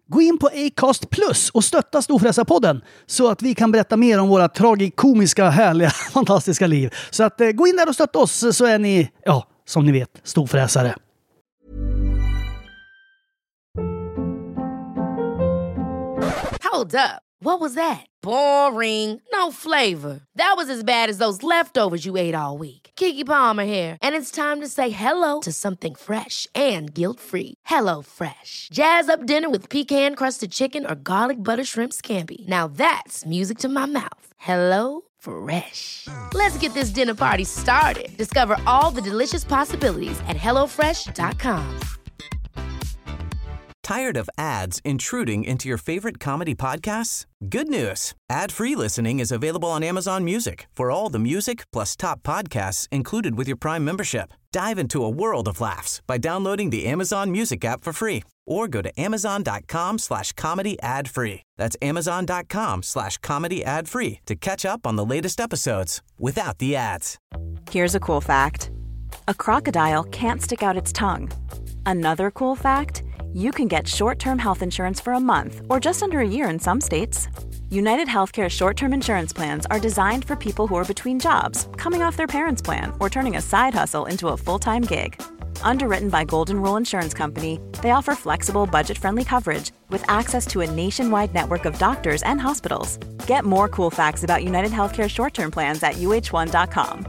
Gå in på Acast Plus och stötta Storfräsarpodden så att vi kan berätta mer om våra tragikomiska, härliga, fantastiska liv. Så att gå in där och stötta oss så är ni, ja, som ni vet, storfräsare. Hold up. What was that? Boring. No flavor. That was as bad as those leftovers you ate all week. Keke Palmer here, and it's time to say hello to something fresh and guilt-free. Hello Fresh. Jazz up dinner with pecan-crusted chicken or garlic butter shrimp scampi. Now that's music to my mouth. Hello Fresh. Let's get this dinner party started. Discover all the delicious possibilities at hellofresh.com. Tired of ads intruding into your favorite comedy podcasts? Good news. Ad-free listening is available on Amazon Music for all the music plus top podcasts included with your Prime membership. Dive into a world of laughs by downloading the Amazon Music app for free or go to amazon.com/comedy ad-free. That's amazon.com/comedy ad-free to catch up on the latest episodes without the ads. Here's a cool fact. A crocodile can't stick out its tongue. Another cool fact, you can get short-term health insurance for a month or just under a year in some states. United Healthcare short-term insurance plans are designed for people who are between jobs, coming off their parents' plan, or turning a side hustle into a full-time gig. Underwritten by Golden Rule Insurance Company, they offer flexible, budget-friendly coverage with access to a nationwide network of doctors and hospitals. Get more cool facts about United Healthcare short-term plans at uh1.com.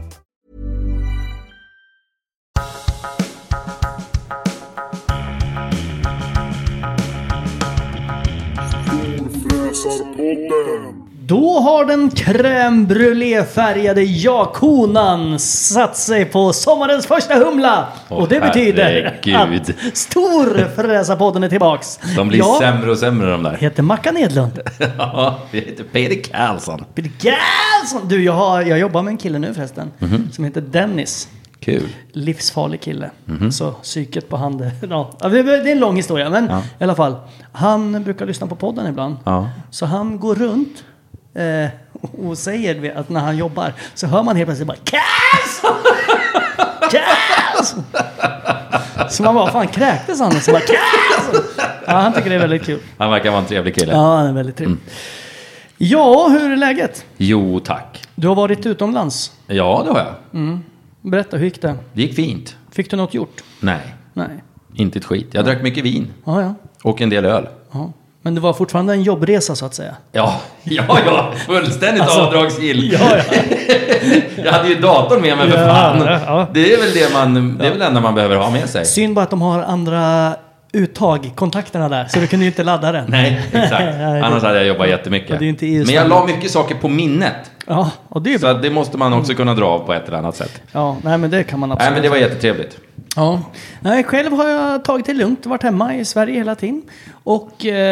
Då har den crème brûlée-färgade ja-konan satt sig på sommarens första humla. Och det betyder att Storfräsarpodden är tillbaks. De blir sämre och sämre de där. Heter Mackan Edlund. Ja, vi heter Peter Karlsson. Peter Karlsson! Du, jag jobbar med en kille nu förresten. Som heter Dennis. Kul. Livsfarlig kille. Så psyket på hand. Ja, det är en lång historia. Men i alla fall. Han brukar lyssna på podden ibland. Ja. Så han går runt och säger att när han jobbar så hör man helt plötsligt bara Karlsson! Karlsson! Så man bara, fan kräktes han? Så bara Karlsson! Ja, han tycker det är väldigt kul. Han verkar vara en trevlig kille. Ja, han är väldigt trevlig. Ja, hur är läget? Jo, tack. Du har varit utomlands? Ja, det har jag. Berätta, hur gick det? Det gick fint. Fick du något gjort? Nej. Inte ett skit. Jag drack mycket vin. Ja. Och en del öl. Ja. Men det var fortfarande en jobbresa så att säga. Ja. Fullständigt avdragsgill. Ja. Jag hade ju datorn med mig för fan. Ja. Det är väl det är väl enda man behöver ha med sig. Synd bara att de har andra uttagkontakterna där. Så du kunde ju inte ladda den. Nej, exakt. Annars hade jag jobbat jättemycket. Men jag la mycket saker på minnet. Ja, och det är så det måste man också kunna dra av på ett eller annat sätt. Ja, nej men det kan man absolut. Nej, men det var jättetrevligt. Ja. Nej, själv har jag tagit det lugnt. Varit hemma i Sverige hela tiden. Och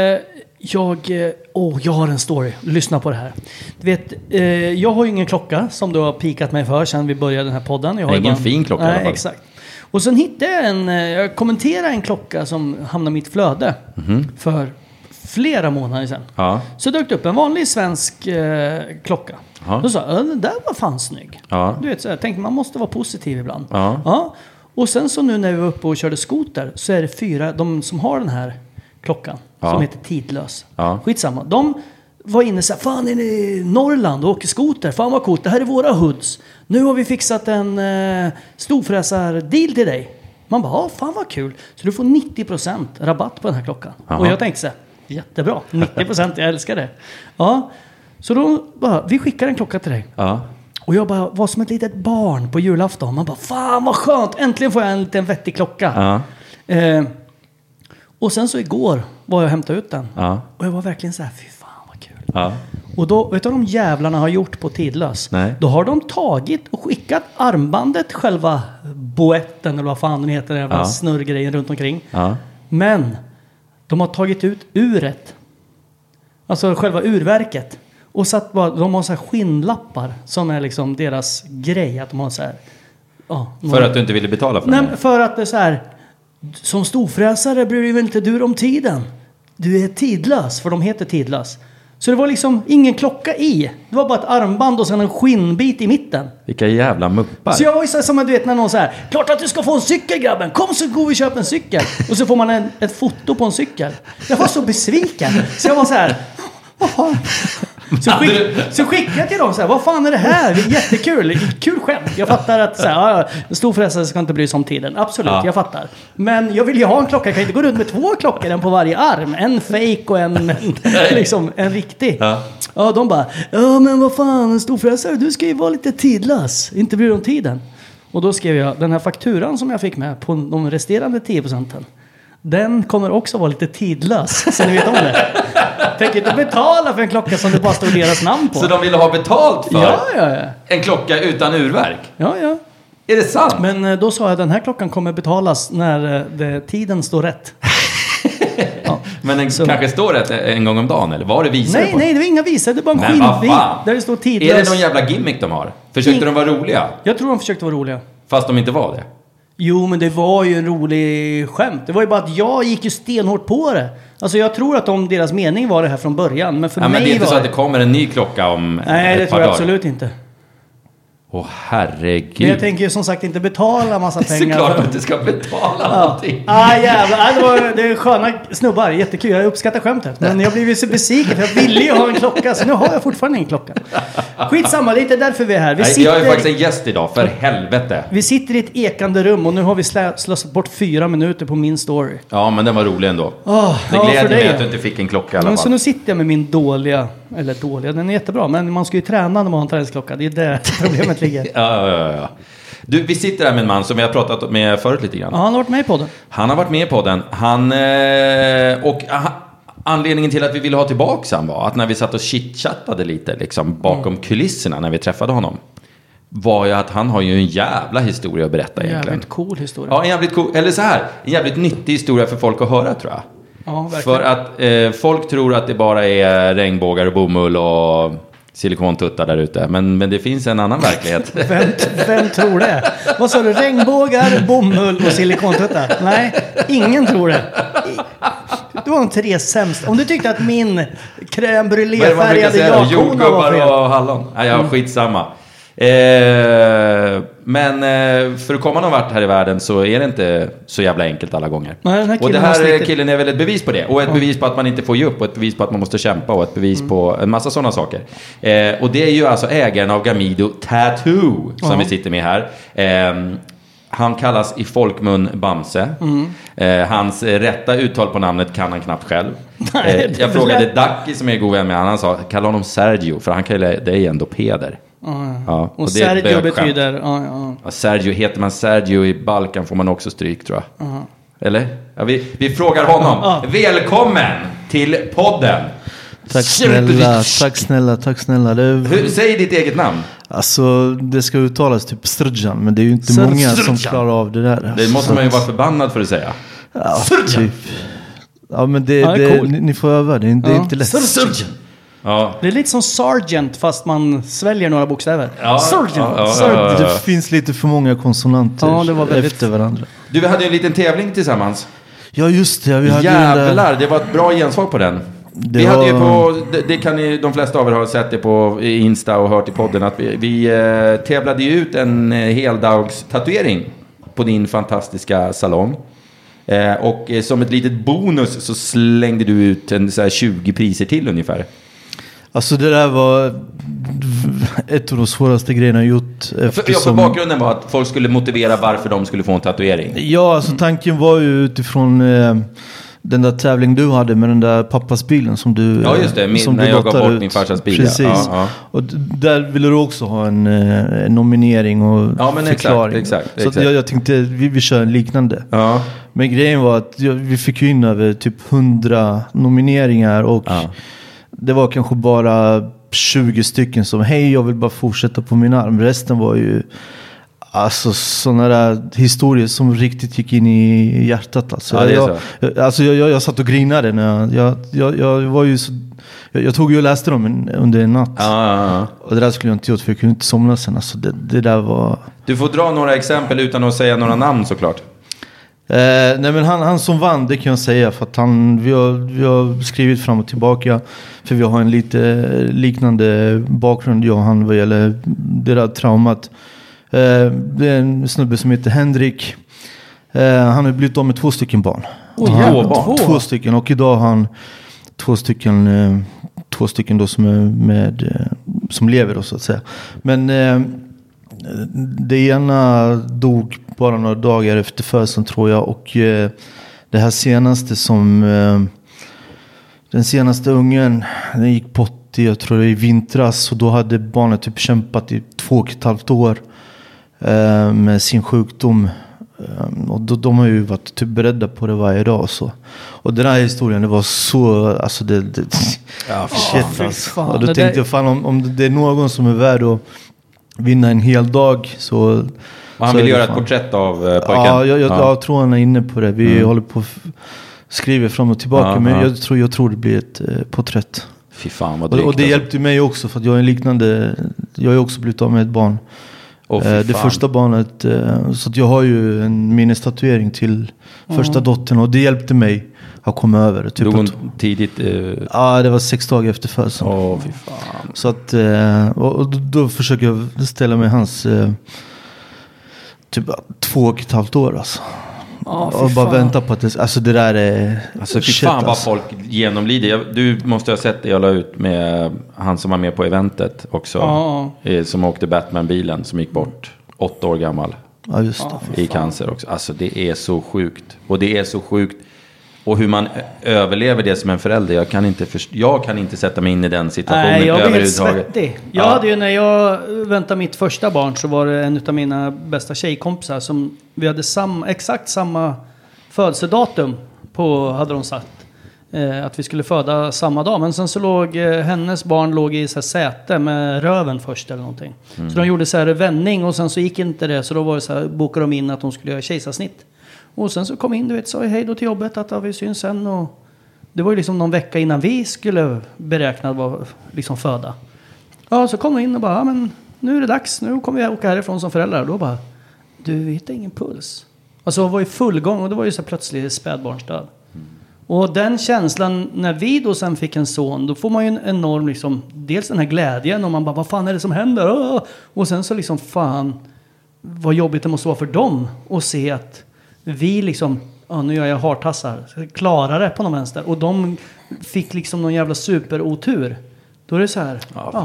jag har en story. Lyssna på det här. Du vet, jag har ju ingen klocka som du har pikat mig för sedan vi började den här podden. Jag har ingen fin klocka i alla fall. Exakt. Och sen hittade jag kommenterade en klocka som hamnade i mitt flöde för flera månader sedan. Ja. Så dök det upp en vanlig svensk klocka. Ja. Då sa jag, den där var fan snygg. Ja. Du vet, så jag tänkte man måste vara positiv ibland. Ja. Ja. Och sen så nu när vi var uppe och körde skoter så är det 4, de som har den här klockan som heter Tidlös. Ja. Skitsamma. De var inne så här, fan är ni i Norrland och åker skoter? Fan vad coolt, det här är våra hoods. Nu har vi fixat en storfräsar-deal till dig. Man bara, ja fan vad kul. Så du får 90% rabatt på den här klockan. Aha. Och jag tänkte så här, jättebra, 90%, jag älskar det. Ja, så då bara, vi skickar en klocka till dig. Ja. Och jag bara var som ett litet barn på julafton. Man bara, fan vad skönt, äntligen får jag en liten vettig klocka. Ja. Och sen så igår var jag och hämtade ut den. Ja. Och jag var verkligen så här, fy fan vad kul. Ja. Och då, vet du vad de jävlarna har gjort på Tidlös? Nej. Då har de tagit och skickat armbandet, själva boetten eller vad fan den heter, den här snurrgrejen runt omkring. Ja. Men de har tagit ut uret. Alltså själva urverket. Och satt bara, de har så här skinnlappar som är liksom deras grej. Att de har så här, för att du inte ville betala för det? Nej, för att det är så här, som storfräsare bryr dig väl inte du om tiden. Du är tidlös, för de heter Tidlös. Så det var liksom ingen klocka i. Det var bara ett armband och sen en skinnbit i mitten. Vilka jävla muppar. Så jag var ju så här, som att du vet när någon så här, klart att du ska få en cykel grabben, kom så går vi och köper en cykel. Och så får man ett foto på en cykel. Jag var så besviken. Så jag var så här, vad fan. Så skickade jag till dem så här, vad fan är det här? Det är jättekul, kul skämt. Jag fattar att så här, en stor frälsare ska inte bry sig om tiden. Absolut, jag fattar. Men jag vill ju ha en klocka, jag kan inte gå runt med 2 klockor, en på varje arm. En fake och en riktig. Ja, de bara, men vad fan, en stor frälsare, du ska ju vara lite tidlös. Inte bry dig om tiden. Och då skrev jag, den här fakturan som jag fick med på de resterande 10%. Den kommer också vara lite tidlös, så ni vet om det. Tänker inte betala för en klocka som det bara står deras namn på. Så de ville ha betalt för ja. en klocka utan urverk? Ja. Är det sant? Men då sa jag att den här klockan kommer betalas när tiden står rätt. Ja. Men den kanske står rätt en gång om dagen, eller vad det visar på? Nej, det var inga visar, det var en skinnbit där det står tidlös. Är det någon jävla gimmick de har? Försökte de vara roliga? Jag tror de försökte vara roliga. Fast de inte var det? Jo, men det var ju en rolig skämt. Det var ju bara att jag gick ju stenhårt på det. Alltså jag tror att deras mening var det här från början. Men för mig men det är inte var så att det kommer en ny klocka om Nej, det tror jag absolut inte. Åh, herregud. Men jag tänker ju som sagt inte betala massa pengar. Såklart att du ska betala någonting. Jävlar. Det är sköna snubbar. Jättekul. Jag uppskattar skämtet. Men jag blev ju så besviken. För jag ville ju ha en klocka. Så nu har jag fortfarande en klocka. Skitsamma. Det är inte därför vi är här. Jag är faktiskt en gäst idag. För helvete. Vi sitter i ett ekande rum. Och nu har vi slösat bort 4 minuter på min story. Ja, men den var rolig ändå. Det gläder mig att du inte fick en klocka i alla fall. Så nu sitter jag med min dåliga. Den är jättebra. Men man ska ju träna när man har en träningsklocka. Det är det problemet ligger. Ja. Du, vi sitter här med en man som vi har pratat med förut lite grann. Ja, han har varit med i podden. Han har varit med i podden. Anledningen till att vi ville ha tillbaka han var att när vi satt och chitchattade lite liksom, bakom kulisserna när vi träffade honom, var ju att han har ju en jävla historia att berätta egentligen. Jävligt cool historia. Ja, en jävligt cool, eller så här, en jävligt nyttig historia för folk att höra, tror jag. Ja, verkligen. För att folk tror att det bara är regnbågar och bomull och silikontuttar där ute. Men det finns en annan verklighet. Vem tror det? Vad sa du? Regnbågar, bomull och silikontuttar? Nej, ingen tror det. Det var de 3 sämst. Om du tyckte att min crème brûlée färgade jakona var fel. Och hallon. Ja, skitsamma. Men för att komma någon vart här i världen så är det inte så jävla enkelt alla gånger. Nej, och det här killen är väl ett bevis på det. Och ett bevis på att man inte får ge upp. Och ett bevis på att man måste kämpa. Och ett bevis på en massa sådana saker. Och det är ju alltså ägaren av Gamido Tattoo som vi sitter med här. Han kallas i folkmun Bamse. Hans rätta uttal på namnet kan han knappt själv. Jag frågade Dacki som är god vän med han sa, kalla honom Sergio. För han kallar dig ändå Peder. Ja, och Sergio betyder Sergio, heter man Sergio i Balkan får man också stryk, tror jag. Eller? Ja, vi frågar honom. Välkommen till podden. Tack snälla. Säg ditt eget namn. Alltså, det ska uttalas typ Srdjan, men det är ju inte många som klarar av det där. Det måste man ju vara förbannad för att säga. Ja, typ. Ja, men ni får öva. Det är inte lätt. Srdjan. Ja. Det är lite som Sergeant fast man sväljer några bokstäver. Sergeant. Det finns lite för många konsonanter efter varandra. Du, vi hade ju en liten tävling tillsammans. Ja, just det. Jävlar, det var ett bra gensvar på den. Vi hade ju det kan ni, de flesta av er har sett det på Insta och hört i podden att vi tävlade ju ut en heldags tatuering på din fantastiska salong. Och som ett litet bonus så slängde du ut en så här 20 priser till ungefär. Alltså det där var ett av de svåraste grejerna jag gjort. För bakgrunden var att folk skulle motivera varför de skulle få en tatuering. Ja, alltså tanken var ju utifrån den där tävling du hade med den där pappas bilen som du... Ja, just det. När jag gav bort min farsas bil. Precis. Ja. Och där ville du också ha en nominering och förklaring. Exakt. Så jag tänkte vi kör en liknande. Ja. Men grejen var att vi fick ju in över typ 100 nomineringar och... Ja. Det var kanske bara 20 stycken som hej, jag vill bara fortsätta på min arm. Resten var ju alltså sådana där historier som riktigt gick in i hjärtat. Alltså. Jag satt och grinade när jag var ju så, jag tog ju och läste dem under en natt. Och det där skulle jag inte gjort för jag kunde inte somna sen. Alltså det där var... Du får dra några exempel utan att säga några namn såklart. Nej, men han som vann, det kan jag säga, för att vi har skrivit fram och tillbaka, för vi har en lite liknande bakgrund, jag och han, vad gäller det där traumat. Det är en snubbe som heter Henrik. Han har blivit av med 2 stycken barn. Två stycken, och idag har han 2 stycken då som lever då, så att säga. Men det ena dog bara några dagar efter födseln, tror jag, och det här senaste den senaste ungen, den gick bort jag tror det i vintras, och då hade barnet typ kämpat i 2,5 år med sin sjukdom. Och de har ju varit typ beredda på det varje dag och så. Och den här historien, det var så, alltså shit alltså. Och då tänkte jag, fan, om det är någon som är värd att vinna en hel dag, så... Och han vill göra ett porträtt av pojken? Ja, jag tror han är inne på det. Vi håller på skriver fram och tillbaka, men jag tror det blir ett porträtt. Fy fan vad drygt. Och det hjälpte mig också, för att jag är liknande. Jag har ju också blivit av med ett barn. Det första barnet, så att jag har ju en minnestatuering till första dottern, och det hjälpte mig att komma över. Typ hon tidigt? Ja, det var 6 dagar efter födseln. Fy fan. Så att, och då försöker jag ställa mig hans typ 2,5 år alltså. Och bara vänta på att det, alltså det där är... Alltså fy fan vad folk genomlider. Du måste ha sett det jag la ut med han som var med på eventet också. Som åkte Batman-bilen, som gick bort 8 år gammal. Ja, just det. I cancer också. Alltså det är så sjukt. Och det är så sjukt. Och hur man överlever det som en förälder. Jag kan inte sätta mig in i den situationen. Nej, jag blir helt svettig. Jag hade ju, när jag väntade mitt första barn, så var det en av mina bästa tjejkompisar som vi hade exakt samma födelsedatum på, hade de sagt. Att vi skulle föda samma dag. Men sen så låg hennes barn i så här säte med röven först eller någonting. Så de gjorde så här vändning, och sen så gick inte det. Så då var det så här, bokade de in att de skulle göra kejsarsnitt. Och sen så kom in, du vet, sa hej då till jobbet, att vi syns sen. Och det var ju liksom någon vecka innan vi skulle beräkna vara liksom föda. Ja, så kom de in och bara, men nu är det dags, nu kommer vi åka härifrån som föräldrar. Och då bara, du hittar ingen puls. Alltså det var ju full gång, och det var ju så plötsligt spädbarnsdöd. Och den känslan, när vi då sen fick en son, då får man ju en enorm liksom, dels den här glädjen, och man bara, vad fan är det som händer? Och sen så liksom, fan, vad jobbigt det måste vara för dem att se att vi liksom, nu gör jag hartassar, klarar det på någon vänster. Och de fick liksom någon jävla superotur. Då är det så här,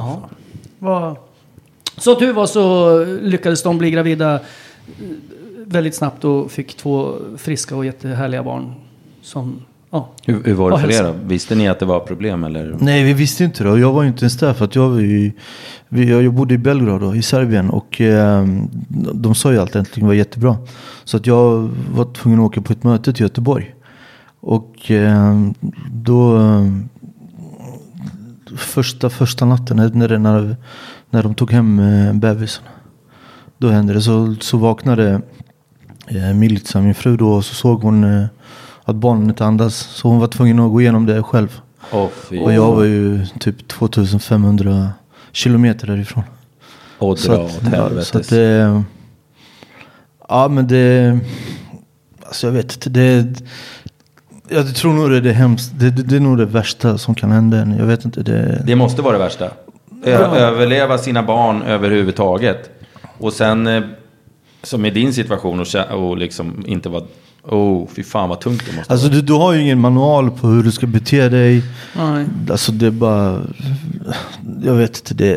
så tur var så lyckades de bli gravida väldigt snabbt och fick 2 friska och jättehärliga barn som... Hur var det för er då? Visste ni att det var problem eller? Nej, vi visste inte det. Jag var ju inte ens där, för att jag bodde i Belgrad då, i Serbien, och de sa ju att allting var jättebra. Så att jag var tvungen att åka på ett möte till Göteborg. Och då första natten när de tog hem bebisen, då hände det. Så vaknade Milica, min fru då, och så såg hon att barnen inte andas, så hon var tvungen att gå igenom det själv. Och jag var ju typ 2500 kilometer därifrån. Så att men det, alltså jag vet inte, jag tror nog det är hemskt. Det är nog det värsta som kan hända. Jag vet inte, det måste vara det värsta. Överleva sina barn överhuvudtaget. Och sen som i din situation och liksom inte vara... fy fan vad tungt det måste vara. Alltså du har ju ingen manual på hur du ska bete dig. Nej. Alltså det är bara... Jag vet inte,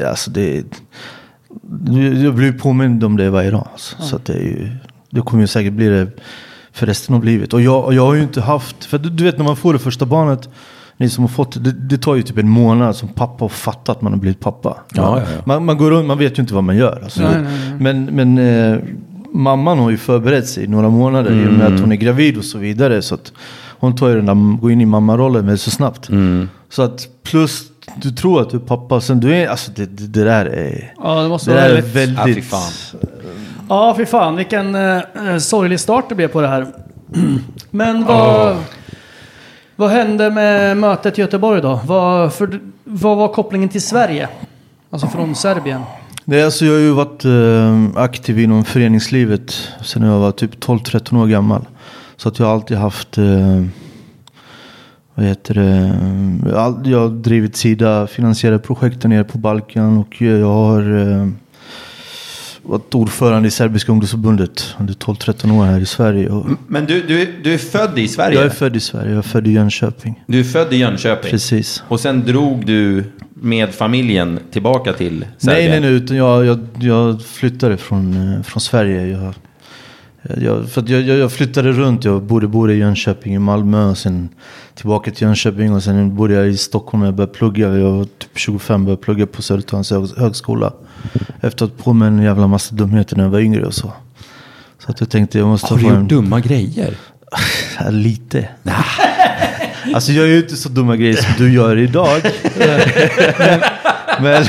jag blir påmind om det varje dag. Alltså. Så att det kommer ju säkert bli det för resten av livet. Och jag har ju inte haft... För du vet, när man får det första barnet, ni som har fått det tar ju typ en månad som pappa att fatta att man har blivit pappa. Ja. Man går runt, man vet ju inte vad man gör. Alltså. Nej. Men mamman har ju förberett sig i några månader i och med att hon är gravid och så vidare. Så att hon tar ju den där, går in i mammarollen med så snabbt. Så att plus du tror att du är pappa, sen du är, alltså det där är... Ja, det måste vara väldigt... Ja, fy fan. Ja, fy fan. Vilken sorglig start det blev på det här. Men vad hände med mötet i Göteborg då? Vad var kopplingen till Sverige? Alltså från Serbien? Nej, alltså jag har ju varit aktiv inom föreningslivet sen jag var typ 12-13 år gammal. Så att jag har alltid haft... jag har drivit sida finansierade projekt nere på Balkan. Och jag har varit ordförande i Serbiska ungdomsförbundet under 12-13 år här i Sverige. Men du är född i Sverige? Jag är född i Sverige, jag är född i Jönköping. Du är född i Jönköping? Precis. Och sen drog du med familjen tillbaka till Serbien? Nej, utan jag flyttade från Sverige. Jag flyttade runt. Jag bodde i Jönköping, i Malmö, och sen tillbaka till Jönköping, och sen bodde jag i Stockholm. Jag började plugga. Jag var typ 25, började plugga på Södertörns högskola. Efter att på med en jävla massa dumheter när jag var yngre och så. Så att jag tänkte jag måste... Har du gjort dumma grejer? Lite. Alltså jag är ju inte så dumma grejer som du gör idag. men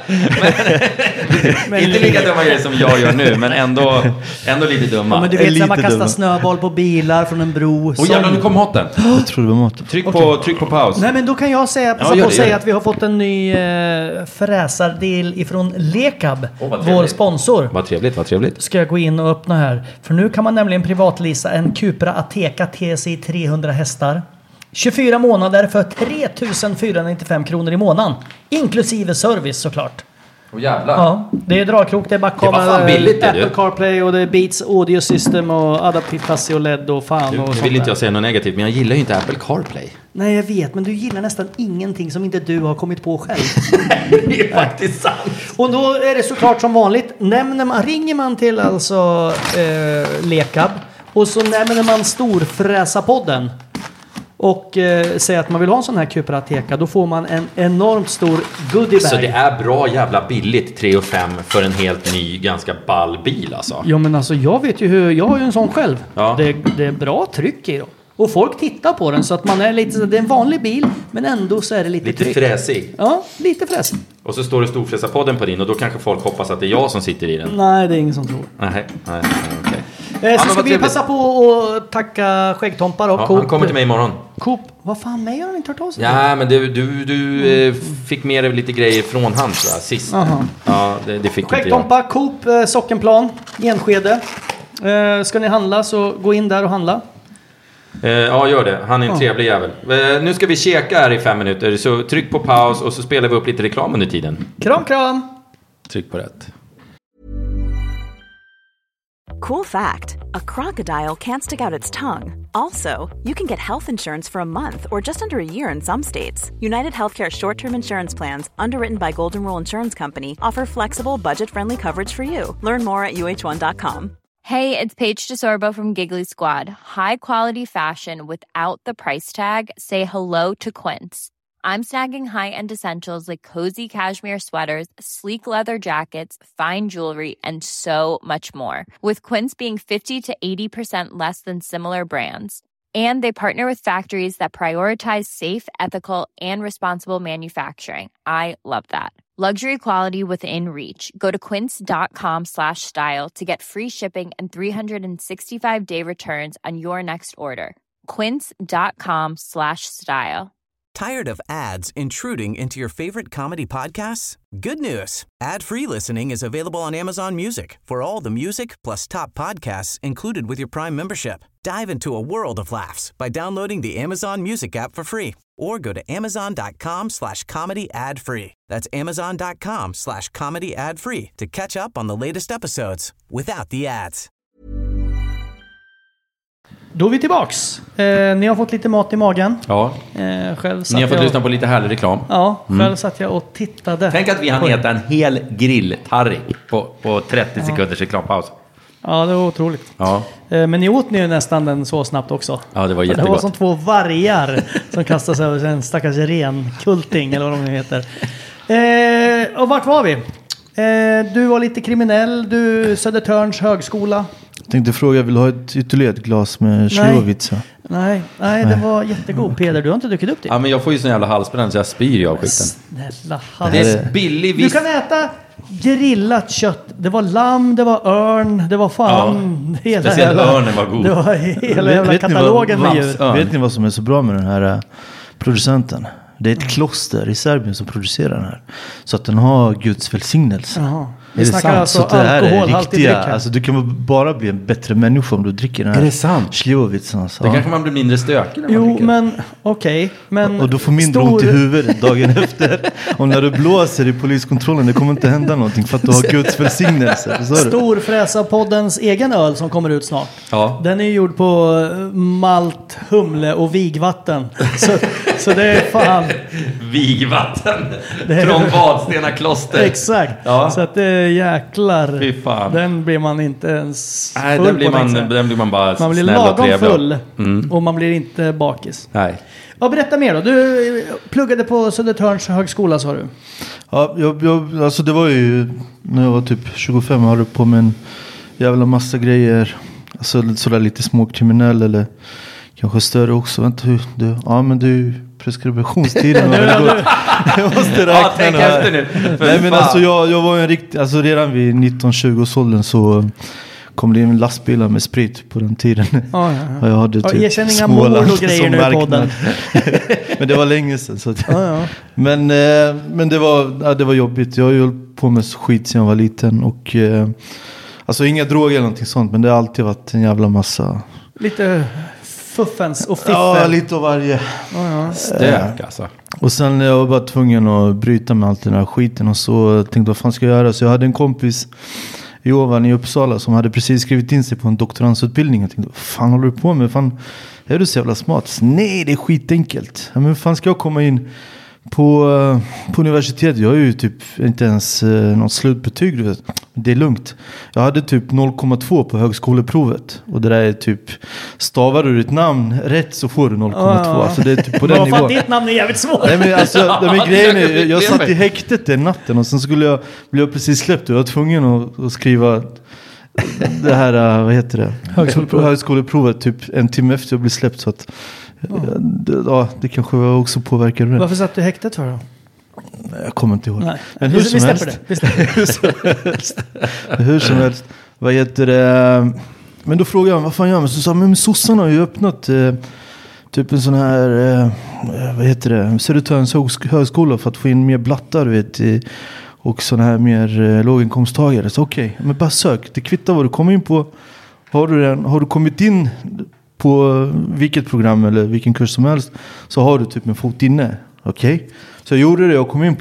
inte lika dumma grejer som jag gör nu, men ändå lite dumma. Ja, men du vet när man kastar snöboll på bilar från en bro. Och jävlar, nu kom maten. Jag tror det var maten. Tryck på paus. Nej, men då kan jag säga att vi har fått en ny fräsardel ifrån Lekab, vår sponsor. Vad trevligt. Ska jag gå in och öppna här. För nu kan man nämligen privatlisa en Cupra Ateca TSI 300 hästar. 24 månader för 3495 kronor i månaden. Inklusive service såklart. Åh jävlar. Ja, det är dragkrok, det är backkamera. Det var fan billigt det, Apple CarPlay och det är Beats Audio System och Adaptive Chassis och LED och fan nu och sånt. Vill inte jag säga något negativt, men jag gillar ju inte Apple CarPlay. Nej, jag vet, men du gillar nästan ingenting som inte du har kommit på själv. Det är faktiskt sant. Och då är det såklart som vanligt. Ringer man till alltså Lekab och så nämner man Storfräsarpodden och säger att man vill ha en sån här Cupra Ateca, då får man en enormt stor goodiebag. Så det är bra jävla billigt, 3 500 för en helt ny, ganska ball bil alltså. Ja, men alltså jag vet ju hur, jag har ju en sån själv. Ja. Det är bra tryck i dem. Och folk tittar på den så att man är lite, det är en vanlig bil, men ändå så är det lite tryck. Fräsig. Ja, lite fräsig. Och så står det Storfräsarpodden på din, och då kanske folk hoppas att det är jag som sitter i den. Nej, det är ingen som tror. Nej, okej. Så ska vi passa på att tacka Skäggtompar och Coop. Han kommer till mig imorgon. Coop, vad fan, mig har han inte hört av sig? Ja, men du fick med dig lite grejer från han, tror jag, sist. Aha. Ja, det fick Skäggtompar, Coop, Sockenplan, Enskede. Ska ni handla så gå in där och handla. Ja, gör det. Han är en trevlig jävel. Nu ska vi käka här i 5 minuter, så tryck på paus och så spelar vi upp lite reklam under tiden. Kram! Tryck på rätt. Cool fact, a crocodile can't stick out its tongue. Also, you can get health insurance for a month or just under a year in some states. United Healthcare short-term insurance plans, underwritten by Golden Rule Insurance Company, offer flexible, budget-friendly coverage for you. Learn more at uh1.com. Hey, it's Paige DeSorbo from Giggly Squad. High quality fashion without the price tag. Say hello to Quince. I'm snagging high-end essentials like cozy cashmere sweaters, sleek leather jackets, fine jewelry, and so much more. With Quince being 50 to 80% less than similar brands. And they partner with factories that prioritize safe, ethical, and responsible manufacturing. I love that. Luxury quality within reach. Go to quince.com/style to get free shipping and 365-day returns on your next order. Quince.com/style. Tired of ads intruding into your favorite comedy podcasts? Good news. Ad-free listening is available on Amazon Music for all the music plus top podcasts included with your Prime membership. Dive into a world of laughs by downloading the Amazon Music app for free or go to amazon.com/comedy ad-free. That's amazon.com/comedy ad-free to catch up on the latest episodes without the ads. Då är vi tillbaks. Ni har fått lite mat i magen. Ja. Själv ni har fått lyssna på lite härlig reklam. Ja, själv satt jag och tittade. Tänk att vi hann äta en hel grilltarrik på 30 sekunders reklampaus. Ja, det var otroligt. Ja. Men ni åt ni ju nästan den så snabbt också. Ja, det var jättegott. Det var som 2 vargar som kastade sig över en stackars renkulting eller vad de heter. Och vart var vi? Du var lite kriminell. Du Södertörns högskola. Jag tänkte fråga, vill du ha ytterligare ett glas med Slivovica? Nej, det var jättegod. Peder, du har inte druckit upp det. Ja, men jag får ju sån jävla halsbränna så jag spyr av skiten. Snälla, det är billig Du kan äta grillat kött. Det var lamm, det var örn, det var fan. Ja, speciellt örnen var god. Det var hela jävla katalogen med djur. Vet ni vad som är så bra med den här producenten? Det är ett kloster i Serbien som producerar den här. Så att den har Guds välsignelse. Jaha. Vi snackar alltså så det här är riktiga, dryck. alltså du kan bara bli en bättre människa om du dricker den här. Är det sant? Slivovitsen alltså. Det kanske man blir mindre stökig när man dricker. Men okej. Men och du får mindre ont i huvudet dagen efter. Och när du blåser i poliskontrollen, det kommer inte hända någonting för att du har Guds välsignelse. Storfräsa-poddens egen öl som kommer ut snart. Ja. Den är gjord på malt, humle och vigvatten. Så det är fan... Vigvatten? Från Vadstena kloster. Exakt. Ja. Så att det är jäklar. Fy fan. Den blir man inte ens full. Nej, den blir man bara man blir snäll och trevlig. full. Och man blir inte bakis. Nej. Ja, berätta mer då. Du pluggade på Södertörns högskola, sa du. Ja, alltså det var ju när jag var typ 25 år på med en jävla massa grejer. Alltså sådär lite småkriminell eller kanske större också. Vänta, men du preskriptionstiden. Jag måste räkna tänk efter nu. Nej, men alltså jag var en riktig, alltså redan vid 19-20 års åldern så kom det in lastbilar med sprit på den tiden. Ja. Och jag hade typ erkänn inga mål och grejer nu i podden. Men det var länge sedan. Så att, Men det var jobbigt. Jag har ju hållit på med skit sedan jag var liten. Och, alltså inga droger eller någonting sånt. Men det har alltid varit en jävla massa... Lite fuffens och fiffel. Ja, lite av varje. Stök alltså. Och sen jag var bara tvungen att bryta med allt den här skiten. Och så tänkte jag, vad fan ska jag göra? Så jag hade en kompis... Jovan i Uppsala som hade precis skrivit in sig på en doktorandsutbildning. Jag tänkte, vad fan håller du på med? Fan, är du så jävla smart? Nej, det är skitenkelt. Men hur fan ska jag komma in på universitetet? Jag har ju typ inte ens något slutbetyg. Du vet. Det är lugnt. Jag hade typ 0,2 på högskoleprovet. Och det där är typ, stavar du ditt namn rätt så får du 0,2. Alltså det är typ på den nivån. Ditt namn är jävligt svårt. Nej, men alltså, grejen är, jag satt i häktet den natten och sen skulle jag bli precis släppt och jag var tvungen att skriva det här, vad heter det? Högskoleprovet typ en timme efter jag blev släppt, så att det kanske också påverkar det. Varför satt du i häktet för då? Jag kommer inte ihåg. Nej. Men hur som helst. Hur som helst. Vad heter det? Men då frågade jag, vad fan gör man? Så sa men sossarna har ju öppnat typ en sån här vad heter det? Södertörns högskola för att få in mer blattar, vet, och såna här mer låginkomsttagare. Så okej, men bara sök. Det kvittar vad du kommer in på. Har du kommit in på vilket program eller vilken kurs som helst, så har du typ en fot inne. Okej. Så jag gjorde det. Jag kom in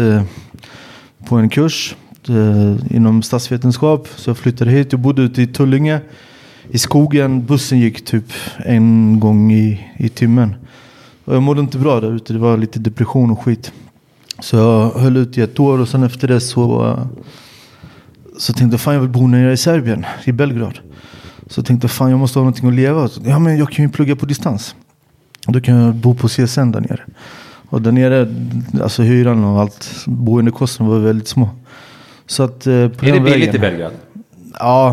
på en kurs inom statsvetenskap. Så jag flyttade hit. Jag bodde ute i Tullinge i skogen. Bussen gick typ en gång i timmen. Och jag mådde inte bra där ute. Det var lite depression och skit. Så jag höll ut i ett år och sen efter det så tänkte jag, fan jag vill bo nere i Serbien, i Belgrad. Så tänkte jag, fan jag måste ha någonting att leva. Ja, men jag kan ju plugga på distans. Då kan jag bo på CSN där nere. Och där nere, alltså hyran och allt, boendekostnader var väldigt små. Så att på är det billigt i Belgrad? Ja,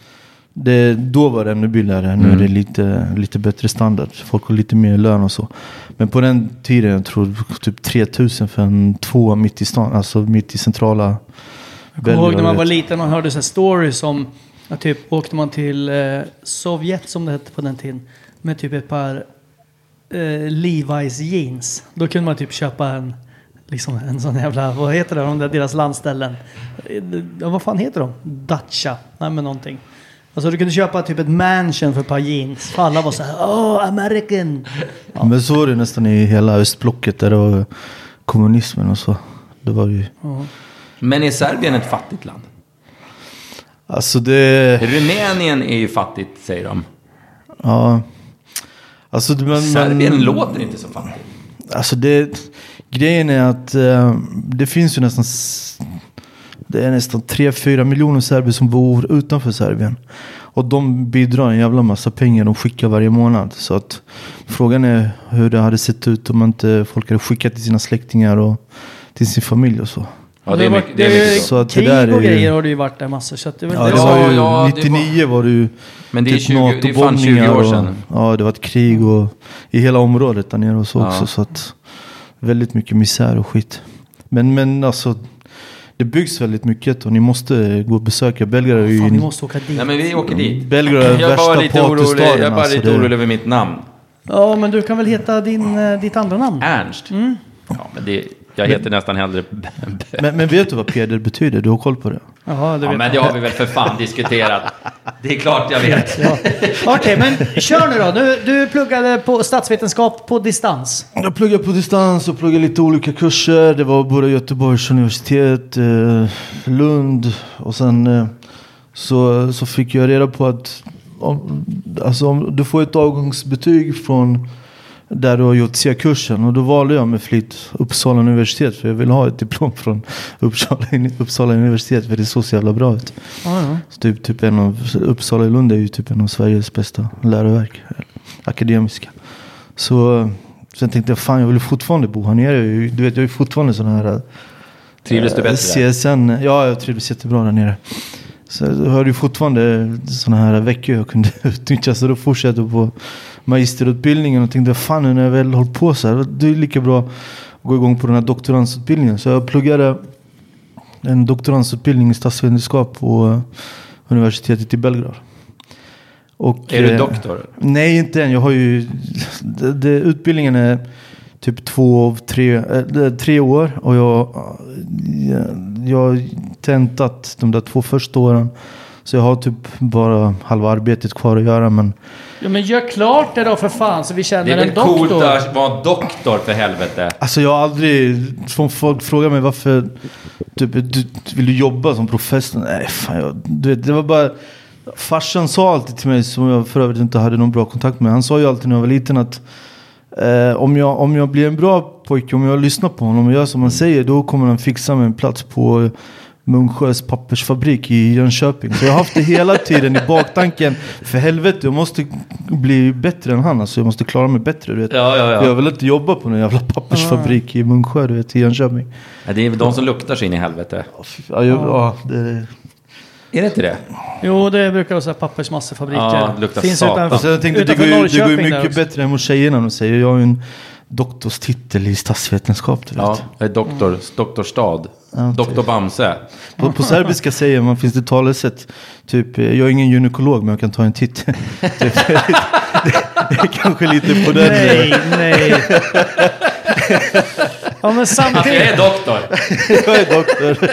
då var det ännu billigare. Nu är det lite bättre standard. Folk har lite mer lön och så. Men på den tiden, jag tror typ 3000 för en 2 mitt i stan, alltså mitt i centrala Belgrad. Jag kommer ihåg när man var liten och hörde så här stories om att typ åkte man till Sovjet, som det hette på den tiden, med typ ett par Levi's jeans. Då kunde man typ köpa en sån jävla, vad heter det, deras landställen. Vad fan heter de? Dacia. Nej, men någonting. Alltså du kunde köpa typ ett mansion för ett par jeans. För alla var så här, American. Ja. Men så var det nästan i hela östblocket där det var kommunismen och så. Det var ju... Men är Serbien ett fattigt land? Alltså det... Rumänien är ju fattigt, säger de. Ja. Alltså, Serbien låter inte så fattigt. Alltså grejen är att det finns ju nästan 3-4 miljoner serber som bor utanför Serbien. Och de bidrar en jävla massa pengar de skickar varje månad. Så att frågan är hur det hade sett ut om inte folk hade skickat till sina släktingar och till sin familj och så. Ja, det är mycket så att krig och grejer har det ju varit där massor. Så att det var ju 99 var det ju. Men det är, typ det är fan 20 år sedan. Ja, det var ett krig och i hela området där nere och så också. Så att väldigt mycket misär och skit. Men alltså, det byggs väldigt mycket och ni måste gå och besöka Belgrad. Ni måste åka dit. Nej, men vi åker dit. Belgrad är värsta partystaden. Jag är bara lite orolig över mitt namn. Ja, men du kan väl heta ditt andra namn? Ernst. Ja, men jag heter nästan hellre... men vet du vad peder betyder? Du har koll på det? Jaha, ja, men det har vi väl för fan diskuterat. Det är klart jag vet. Ja. Okej, men kör nu då. Du pluggade på statsvetenskap på distans. Jag pluggade på distans och pluggade lite olika kurser. Det var både Göteborgs universitet, Lund och sen så fick jag reda på att om du får ett avgångsbetyg från där du har gjort C-kursen, och då valde jag med flit Uppsala universitet, för jag vill ha ett diplom från Uppsala universitet, för det är så jävla bra ut. Så typ Uppsala i Lund är ju typ en av Sveriges bästa läroverk, akademiska. Så sen tänkte jag, fan, jag vill fortfarande bo här nere. Du vet, jag är fortfarande sån här... Trivdes du bättre? CSN, ja, jag trivdes jättebra där nere. Så jag hade ju fortfarande såna här veckor jag kunde utnyttja, så då fortsatte jag på magisterutbildningen och tänkte, fan, nu när jag väl hållit på så här, det är lika bra att gå igång på den här doktorandsutbildningen. Så jag pluggade en doktorandsutbildning i statsvetenskap på universitetet i Belgrad. Och, är du doktor? Nej, inte än. Jag har ju... utbildningen är typ 3 år, och jag har tentat de där 2 första åren. Så jag har typ bara halva arbetet kvar att göra, men... Ja, men gör klart det då för fan, så vi känner en doktor. Det är väl coolt att vara doktor, för helvete. Alltså jag har aldrig... Folk frågar mig varför... Typ, vill du jobba som professor? Nej, fan, du vet, det var bara... Farsan sa alltid till mig, som jag för övrigt inte hade någon bra kontakt med. Han sa ju alltid när jag var liten att... Om jag blir en bra pojke, om jag lyssnar på honom och gör som han säger, då kommer han fixa mig en plats på Munksjös pappersfabrik i Jönköping. Så jag har haft det hela tiden i baktanken. För helvete, jag måste bli bättre än han. Alltså jag måste klara mig bättre, du vet. Ja. Jag vill inte jobba på någon jävla pappersfabrik i Munksjö, du vet, i Jönköping. Ja, det är de som luktar sig in i helvete. Är det inte det? Jo, det brukar vara så här pappersmassefabriker. Ja, det luktar finns satan. Alltså jag tänkte, det går ju mycket bättre än mot tjejerna. De säger, jag har ju en doktorstitel i statsvetenskap, du vet. Ja, jag är doktorstad. Ja, Doktor Bamse. På serbiska säger man, finns det talesätt typ, jag är ingen gynekolog, men jag kan ta en titel. Det är kanske lite på den. Nej. Ja, men samtidigt... Jag är doktor. Jag är doktor.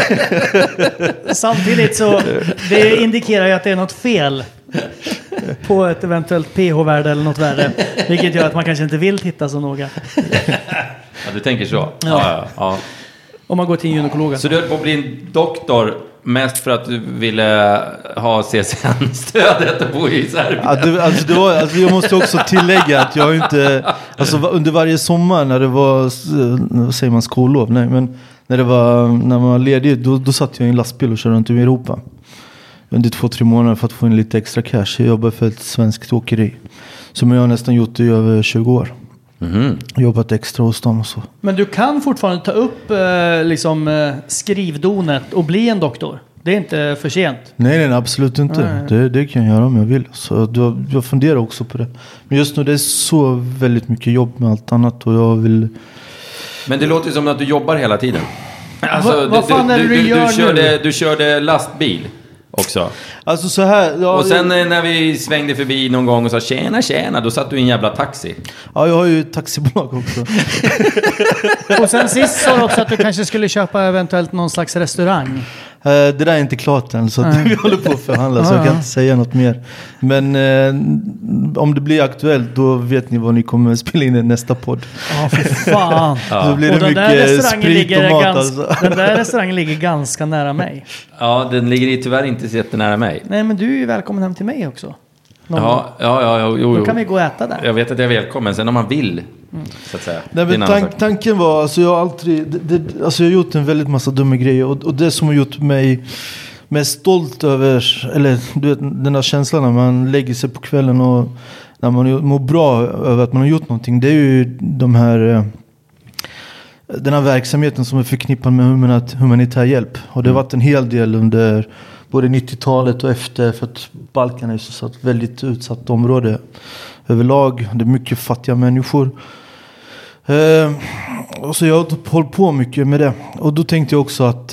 Samtidigt så, det indikerar ju att det är något fel på ett eventuellt pH-värde eller något värre. Vilket gör att man kanske inte vill titta så noga. Ja, du tänker så? Ja. Om man går till en gynekolog. Så du höll på att bli en doktor mest för att du ville ha CSN-stödet och bo i Serbien? Jag måste också tillägga att jag inte... Alltså under varje sommar när det var... Vad säger man? Skollov? Nej, men när man var ledig, då satt jag i en lastbil och körde runt i Europa. Under 2-3 månader för att få in lite extra cash. Jag jobbar för ett svenskt åkeri. Som jag har nästan gjort i över 20 år. Jobbat extra hos dem och så. Men du kan fortfarande ta upp skrivdonet och bli en doktor. Det är inte för sent. Nej, absolut inte. Det kan jag göra om jag vill. Så jag funderar också på det. Men just nu det är så väldigt mycket jobb med allt annat, och jag vill... Men det låter som att du jobbar hela tiden. Alltså, vad fan är det du gör nu? Du körde lastbil också. Alltså så här... och sen när vi svängde förbi någon gång och sa tjena, då satt du i en jävla taxi. Ja, jag har ju ett taxibolag också. Och sen sist sa du också att du kanske skulle köpa eventuellt någon slags restaurang. Det där är inte klart än, så att vi håller på att förhandla, så jag kan inte säga något mer. Men om det blir aktuellt, då vet ni vad ni kommer att spela in i nästa podd. Ja, för fan. Då blir det mycket sprit och mat. Alltså. Den där restaurangen ligger ganska nära mig. Ja, den ligger tyvärr inte så jättenära mig. Nej, men du är ju välkommen hem till mig också. Jo. Då kan vi gå och äta där. Jag vet att jag är välkommen, sen om man vill, så att säga. Nej, men tanken var, alltså jag har alltid, jag har gjort en väldigt massa dumma grejer, och det som har gjort mig mest stolt över, eller du vet, den här känslan när man lägger sig på kvällen och när man mår bra över att man har gjort någonting, det är ju den här verksamheten som är förknippad med humanitär hjälp. Och det har varit en hel del under både 90-talet och efter, för att Balkan är så ett väldigt utsatt område överlag. Det är mycket fattiga människor. Och så jag har hållit på mycket med det. Och då tänkte jag också att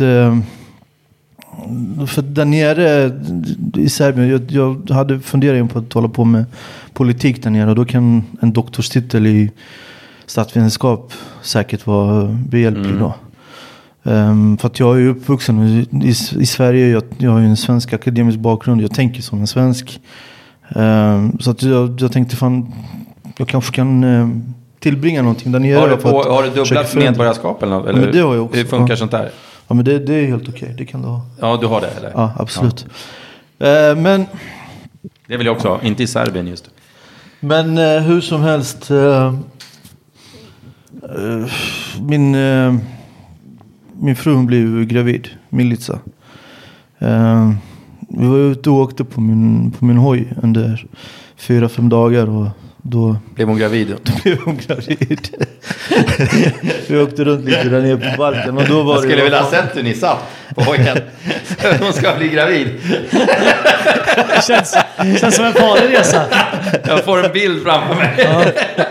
för där nere i Serbien, jag hade funderat på att hålla på med politik där nere, och då kan en doktorstitel i statsvetenskap säkert var behjälplig då. För att jag är uppvuxen i Sverige, jag har ju en svensk akademisk bakgrund, jag tänker som en svensk. Så att jag tänkte jag kanske kan tillbringa någonting där nere. Har du dubblat medborgarskap eller något? Eller men det har jag också. Hur funkar sånt där? Ja, men det är helt okej. Det kan du ha. Ja, du har det eller? Ja, absolut. Men det vill jag också ha, inte i Serbien just. Men hur som helst, min fru hon blev gravid, Milica. Vi var ute och åkte på min hoj under 4-5 dagar och då blev hon gravid. Då blev hon gravid. Vi åkte runt lite där nere på Balkan och då var jag skulle vilja ha sett hur ni satt på hojen. Hon ska bli gravid. Det känns som en farlig resa. Jag får en bild framför mig. Ja.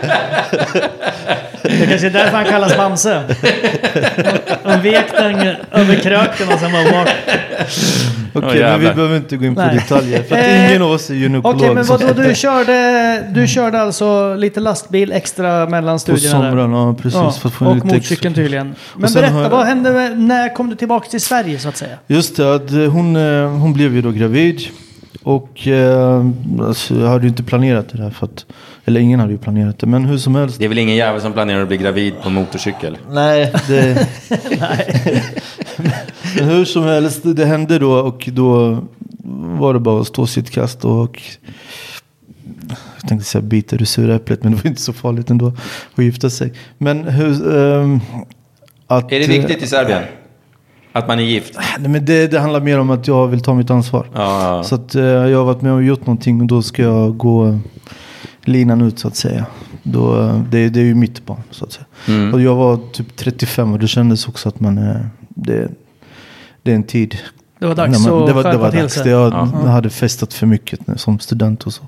Det kanske är därför han kallas Bamse. Han vek den över kröken och sen var bak. Okej, men vi behöver inte gå in på detaljer. För att ingen av oss är gynekolog. Okej, men vadå, du körde alltså lite lastbil extra mellan studierna? På somrarna, ja, precis. Ja, för att få och lite motorcykeln tydligen. Men berätta, vad hände när kom du tillbaka till Sverige så att säga? Just det, att hon blev ju då gravid. Och alltså, jag hade ju inte planerat det där eller ingen hade ju planerat det, men hur som helst. Det är väl ingen jävel som planerar att bli gravid på motorcykel? Nej, nej. Men hur som helst, det hände då och då var det bara att stå sitt kast och jag tänkte säga bita det sura äpplet, men det var inte så farligt ändå att gifta sig. Men är det viktigt i Serbien? Att man är gift? Nej, men det handlar mer om att jag vill ta mitt ansvar. Ja. Så att jag har varit med och gjort någonting och då ska jag gå linan ut så att säga. Det är ju mitt barn så att säga. Och jag var typ 35 och det kändes också att det är en tid. Det var dags att skärpa till sig. Jag hade festat för mycket som student och så.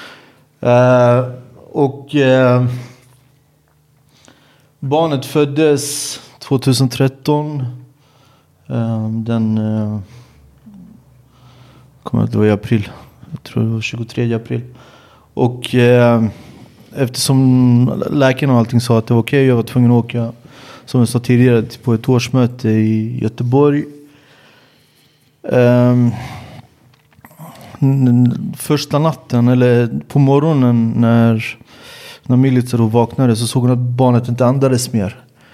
Barnet föddes 2013. Kommer att det var i april. Jag tror det var 23 april. Och eftersom läkaren och allting sa att det var okej, jag var tvungen att åka, som jag sa tidigare, på ett årsmöte i Göteborg. Första natten eller på morgonen när Milica då vaknade så såg hon att barnet inte andades mer.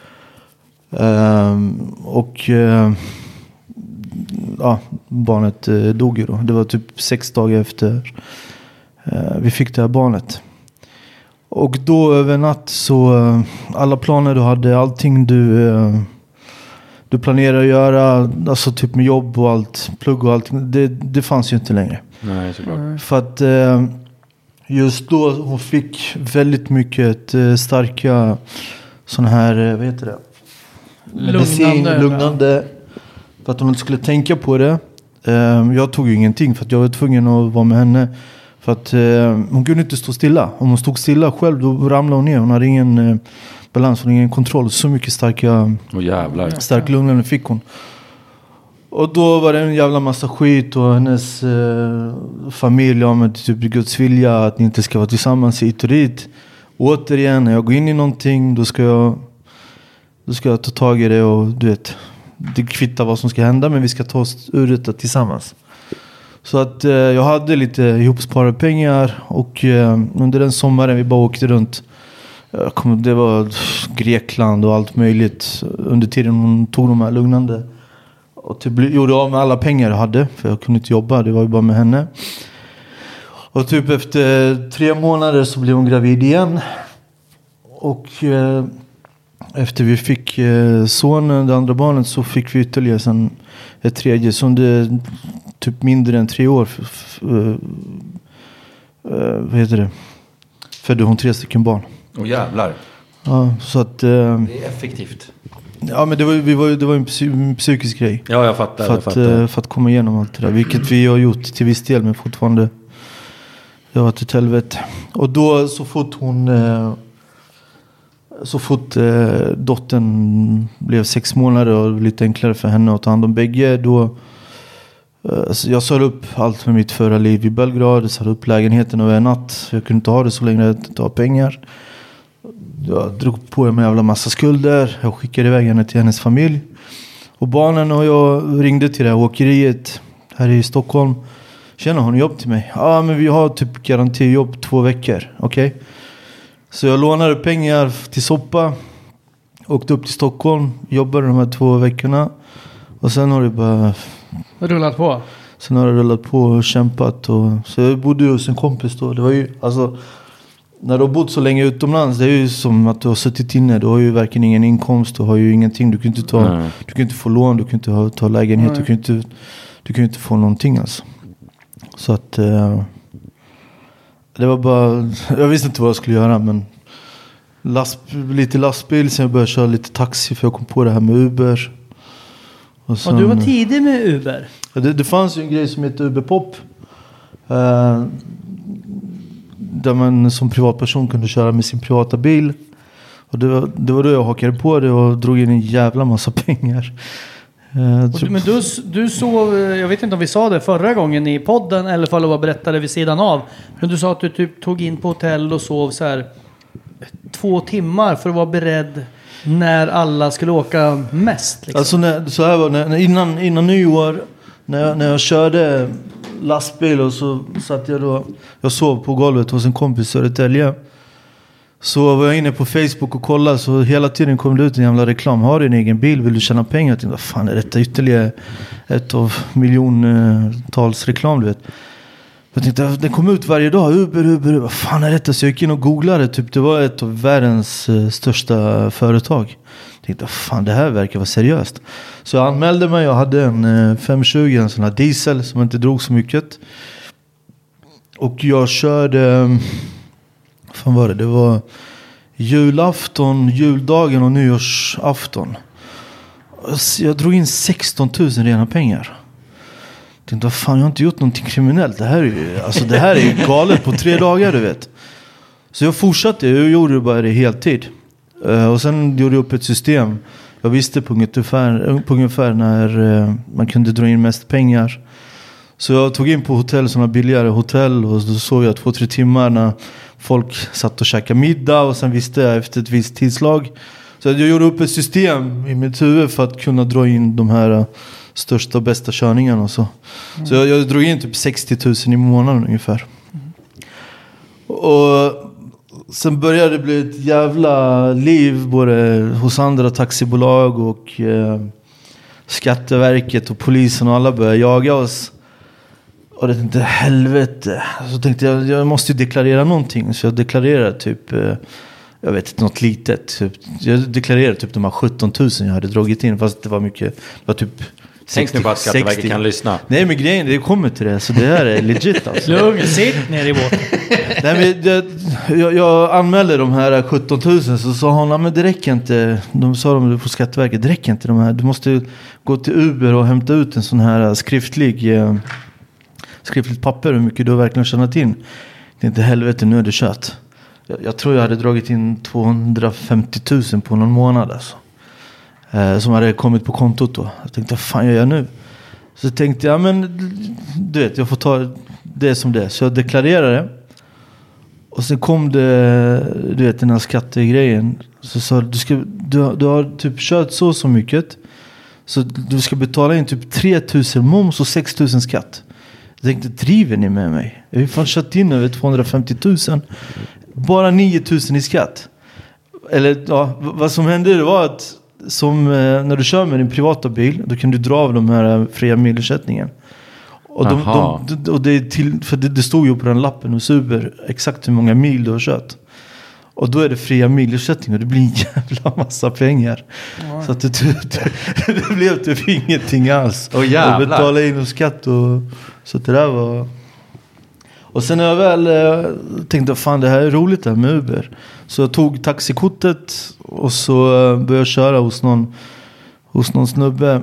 Barnet dog ju då. Det var typ 6 dagar efter vi fick det här barnet. Och då över natt så alla planer du hade, allting du planerar att göra, alltså typ med jobb och allt, plugg och allting, det fanns ju inte längre. Nej, såklart. För att just då hon fick väldigt mycket starka sådana här, vad heter det? Lugnande. För att hon inte skulle tänka på det. Jag tog ju ingenting för att jag var tvungen att vara med henne. För att hon kunde inte stå stilla. Om hon stod stilla själv då ramlade hon ner. Hon hade ingen balans, hon hade ingen kontroll. Så mycket stark lugnande fick hon. Och då var det en jävla massa skit och hennes familj med typ Guds vilja att ni inte ska vara tillsammans hit och dit. Återigen, när jag går in i någonting då ska jag ta tag i det och du vet, det kvittar vad som ska hända, men vi ska ta oss ur det tillsammans. Så att jag hade lite ihopsparade pengar och under den sommaren vi bara åkte runt. Det var Grekland och allt möjligt. Under tiden hon tog de här lugnande och typ gjorde av med alla pengar jag hade, för jag kunde inte jobba, det var ju bara med henne. Och typ efter 3 månader så blev hon gravid igen. Och efter vi fick sonen, det andra barnet, så fick vi ytterligare sen ett tredje. Så det typ mindre än 3 år födde hon 3 stycken barn. Åh jävlar. Ja, så att det är effektivt. Ja, men det var en psykisk grej. Ja, jag fattar. För att komma igenom allt det där, vilket vi har gjort till viss del, men fortfarande det var till helvete. Och då så fort dottern blev 6 månader och lite enklare för henne att ta hand om bägge, då jag sa upp allt med mitt förra liv i Belgrad. Jag sa upp lägenheten över en natt. Jag kunde inte ha det så länge jag inte har pengar. Jag drog på en jävla massa skulder. Jag skickade iväg henne till hennes familj. Och barnen och jag ringde till det här åkeriet här i Stockholm. Tjena, har ni jobb till mig? Ja, men vi har typ garantijobb 2 veckor. Okej. Så jag lånade pengar till soppa. Åkte upp till Stockholm. Jobbade de här 2 veckorna. Och sen har det bara... Rullat på? Sen har det rullat på och kämpat. Så jag bodde ju hos en kompis då. Det var ju, alltså... När du har bott så länge utomlands, det är ju som att du har suttit inne. Du har ju verkligen ingen inkomst, du har ju ingenting. Du kan inte få lån, du kan inte ta lägenhet. Du kan inte få någonting alltså. Så att det var bara, jag visste inte vad jag skulle göra, men lite lastbil, sen jag började köra lite taxi för jag kom på det här med Uber. Och sen, du var tidig med Uber? Det fanns ju en grej som heter Uber Pop. Där man som privatperson kunde köra med sin privata bil. Och det var då jag hakade på det och drog in en jävla massa pengar. Men du sov, jag vet inte om vi sa det förra gången i podden eller för att vara berättade vid sidan av. Men du sa att du typ tog in på hotell och sov så här 2 timmar för att vara beredd när alla skulle åka mest. Liksom. Alltså så här var innan nyår när jag körde lastbil och så satt jag sov på golvet hos en kompis i Södertälje. Så var jag inne på Facebook och kollade, så hela tiden kom det ut en jävla reklam. Har du en egen bil? Vill du tjäna pengar? Jag tänkte, vad fan är detta? Ytterligare ett av miljontals reklam, du vet. Jag tänkte, den kom ut varje dag. Uber. Vad fan är detta? Så jag gick in och googlade. Typ, det var ett av världens största företag. Jag tänkte, fan, det här verkar vara seriöst. Så jag anmälde mig. Jag hade en 520, en sån här diesel som inte drog så mycket. Och jag körde... Fan var det? Det var julafton, juldagen och nyårsafton. Jag drog in 16 000 rena pengar. Jag tänkte, vad fan, jag har inte gjort någonting kriminellt. Det här är ju galet på 3 dagar, du vet. Så jag fortsatte, jag gjorde bara det heltid. Och sen gjorde jag upp ett system. Jag visste på ungefär när man kunde dra in mest pengar. Så jag tog in på hotell, sådana billigare hotell, och då såg jag 2-3 timmar när folk satt och käkade middag, och sen visste jag efter ett visst tidslag. Så jag gjorde upp ett system i mitt huvud för att kunna dra in de här största och bästa körningarna och så. Så jag drog in typ 60 000 i månaden ungefär. Och sen började det bli ett jävla liv både hos andra taxibolag och Skatteverket och polisen, och alla började jaga oss. Och det tänkte, helvete. Så tänkte jag måste ju deklarera någonting. Så jag deklarerade typ, jag vet inte, något litet. Typ, jag deklarerade typ de här 17 000 jag hade dragit in. Fast det var mycket, det var typ 60. Tänk nu bara att Skatteverket 60. Kan lyssna. Nej, men grejen, det kommer till det. Så det här är legit alltså. Lugn, sitt ner i båten. Nej, men jag anmälde de här 17 000. Så sa hon, men det räcker inte. De sa de på Skatteverket, det räcker inte de här. Du måste gå till Uber och hämta ut en sån här skriftligt papper hur mycket du har verkligen tjänat in. Det är inte helvete, nu är det kört. Jag tror jag hade dragit in 250 000 på någon månad alltså. Som hade kommit på kontot då. Jag tänkte, vad fan gör jag nu? Så tänkte jag, men du vet, jag får ta det som det är. Så jag deklarerade. Och sen kom det, du vet, den här skattegrejen. Så sa du har typ kört så mycket. Så du ska betala in typ 3 000 moms och 6 000 skatt. Jag tänkte, driver ni med mig? Jag har fan kört in över 250 000. Bara 9 000 i skatt. Eller ja, vad som hände det var att när du kör med din privata bil, då kan du dra av de här fria milersättningen. Och och det är för det stod ju på den lappen hos Uber exakt hur många mil du har kört. Och då är det fria milersättning och det blir en jävla massa pengar. Så att det blev typ ingenting alls. Och betala in och skatt och så det där var. Och sen när jag väl tänkte, fan, det här är roligt där med Uber. Så jag tog taxikortet och så började jag köra hos någon snubbe.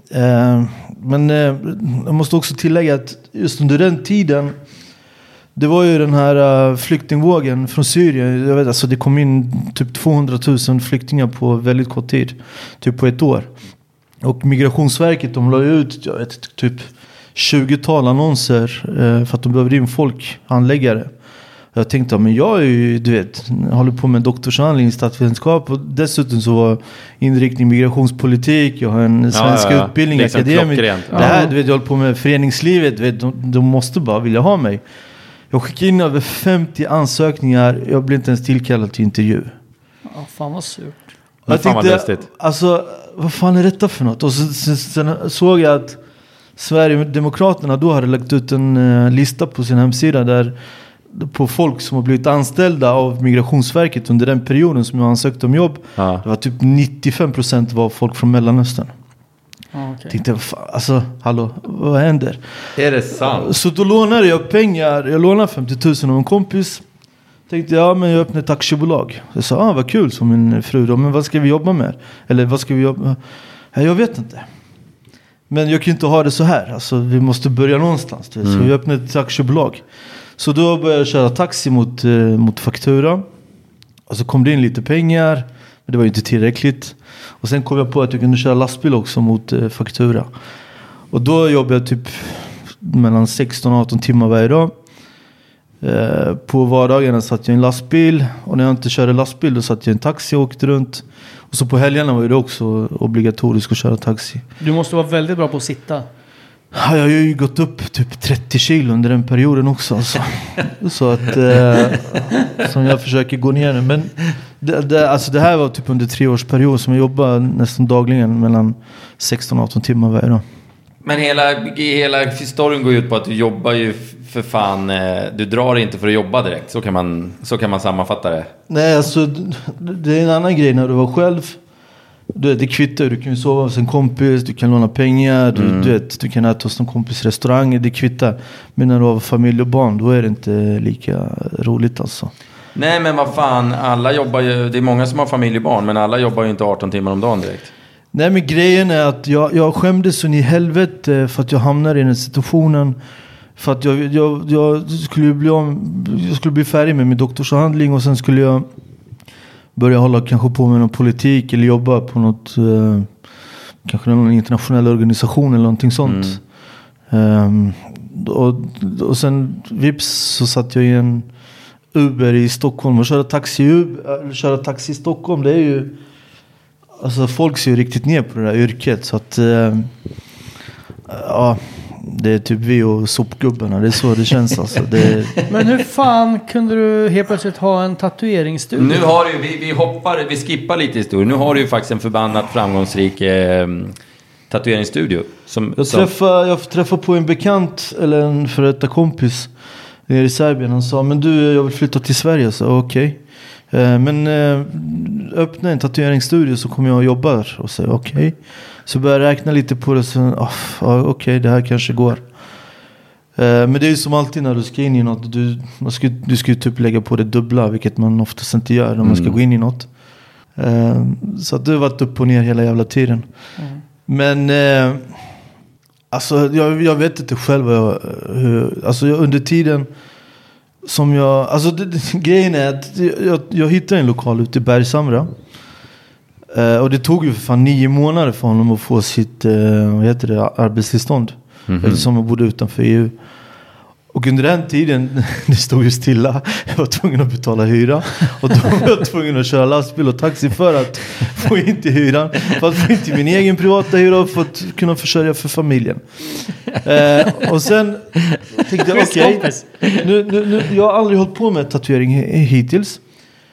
Men jag måste också tillägga att just under den tiden, det var ju den här flyktingvågen från Syrien. Jag vet, alltså det kom in typ 200 000 flyktingar på väldigt kort tid. Typ på ett år. Och Migrationsverket, de la ut, jag vet, typ 20-tal annonser för att de behövde in folk, handläggare. Jag tänkte, men jag är ju, du vet, håller på med doktorsavhandling i statsvetenskap och dessutom så var inriktning migrationspolitik, jag har en svenska utbildning, liksom akademisk. Det här, du vet, jag håller på med föreningslivet, du vet, de måste bara vilja ha mig. Jag skickade in över 50 ansökningar, jag blev inte ens tillkallad till intervju. Ja, fan vad surt. Jag tänkte, alltså, vad fan är detta för något? Och sen såg jag att Sverigedemokraterna då hade lagt ut en lista på sin hemsida där på folk som har blivit anställda av Migrationsverket under den perioden som jag ansökte om jobb. Det var typ 95% var folk från Mellanöstern. Okay. Tänkte, alltså, hallå, vad händer? Är det sant? Så då lånade jag pengar. Jag lånade 50 000 av en kompis. Tänkte, men jag öppnade ett aktiebolag. Jag sa, vad kul, som min fru då. Men vad ska vi jobba med? Eller vad ska vi jobba med? Jag vet inte. Men jag kan inte ha det så här. Alltså, vi måste börja någonstans. Så vi öppnade ett aktiebolag. Så då började jag köra taxi mot faktura. Och så kom det in lite pengar. Men det var ju inte tillräckligt. Och sen kom jag på att jag kunde köra lastbil också mot faktura. Och då jobbade jag typ mellan 16 och 18 timmar varje dag. På vardagarna satt jag i en lastbil. Och när jag inte körde lastbil då satt jag i en taxi och åkte runt. Och så på helgerna var det också obligatoriskt att köra taxi. Du måste vara väldigt bra på att sitta. Ja, jag har ju gått upp typ 30 kilo under den perioden också. Alltså. Så att som jag försöker gå ner nu. Men det här var typ under 3 års period som jag jobbade nästan dagligen mellan 16 och 18 timmar varje dag. Men hela historien går ut på att du jobbar ju för fan, du drar inte för att jobba direkt. Så kan man sammanfatta det. Nej, alltså det är en annan grej när du var själv. Det kvittar, du kan ju sova hos en kompis, du kan låna pengar, du kan äta hos någon kompis restaurang, det kvittar. Men när du har familj och barn, då är det inte lika roligt alltså. Nej, men vad fan, alla jobbar ju, det är många som har familj och barn, men alla jobbar ju inte 18 timmar om dagen direkt. Nej, men grejen är att jag skämdes så i helvete för att jag hamnade i den situationen. För att jag skulle bli färdig med min doktorsavhandling och sen skulle jag börja hålla kanske på med någon politik eller jobba på något kanske någon internationell organisation eller någonting sånt. Och sen vips så satt jag i en Uber i Stockholm och köra taxi i Stockholm. Det är ju, alltså folk ser ju riktigt ner på det där yrket, så att ja, det är typ vi och sopgubbarna. Det är så det känns alltså. Men hur fan kunde du helt plötsligt ha en tatueringsstudio? Nu har du, vi skippar lite historia. Nu har du ju faktiskt en förbannat framgångsrik tatueringsstudio. Jag träffade på en bekant, eller en före detta kompis nere i Serbien. Han sa, men du, jag vill flytta till Sverige. Så okej. Men öppna en tatueringsstudio så kommer jag att jobba där. Och säga okej. Så började jag räkna lite på det. Så okej, det här kanske går. Men det är ju som alltid när du ska in i något. Du ska ju typ lägga på det dubbla, vilket man oftast inte gör när man ska gå in i något. Så att det har varit upp och ner hela jävla tiden. Men alltså jag vet inte själv under tiden som grejen är att jag hittade en lokal ute i Bergshamra. Och det tog ju för fan 9 månader för honom att få sitt arbetstillstånd. Eftersom han bodde utanför EU. Och under den tiden, det stod ju stilla. Jag var tvungen att betala hyra. Och då var jag tvungen att köra lastbil och taxi för att få in till hyran. För att få in till min egen privata hyra och för att kunna försörja för familjen. Och sen tänkte jag, okej. Nu, jag har aldrig hållit på med tatuering hittills.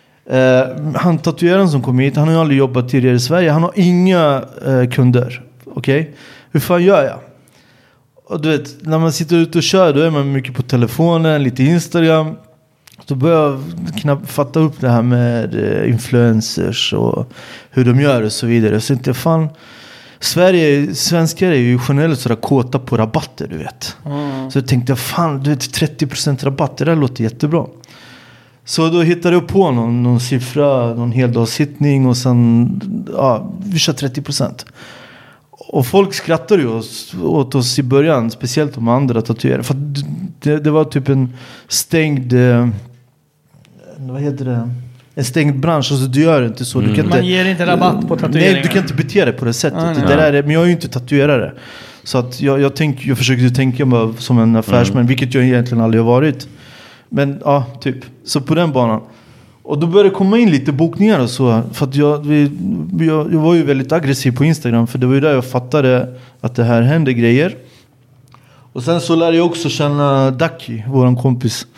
Han tatueraren som kom hit, han har ju aldrig jobbat tidigare i Sverige. Han har inga kunder. Okej? Hur fan gör jag? Och du vet, när man sitter ute och kör, då är man mycket på telefonen, lite Instagram. Så börjar jag knappt fatta upp det här med influencers och hur de gör och så vidare. Så inte fan, svenskar är ju generellt sådär kåta på rabatter, du vet. Så jag tänkte, fan, du vet, 30% rabatt, det där låter jättebra. Så då hittade jag på någon siffra, någon heldagssittning och sen, vi kör 30%. Och folk skrattade ju åt oss i början, speciellt de andra tatuerare. För det var typ en stängd, en stängd bransch. Alltså du gör inte så. Du kan man ger inte rabatt på tatueringar. Nej, du kan inte bete dig på det sättet. Men jag är ju inte tatuerare. Så att jag försökte tänka mig som en affärsmän, vilket jag egentligen aldrig har varit. Men ja, typ. Så på den banan. Och då började det komma in lite bokningar och så. För att jag var ju väldigt aggressiv på Instagram. För det var ju där jag fattade att det här hände grejer. Och sen så lärde jag också känna Daki, våran kompis.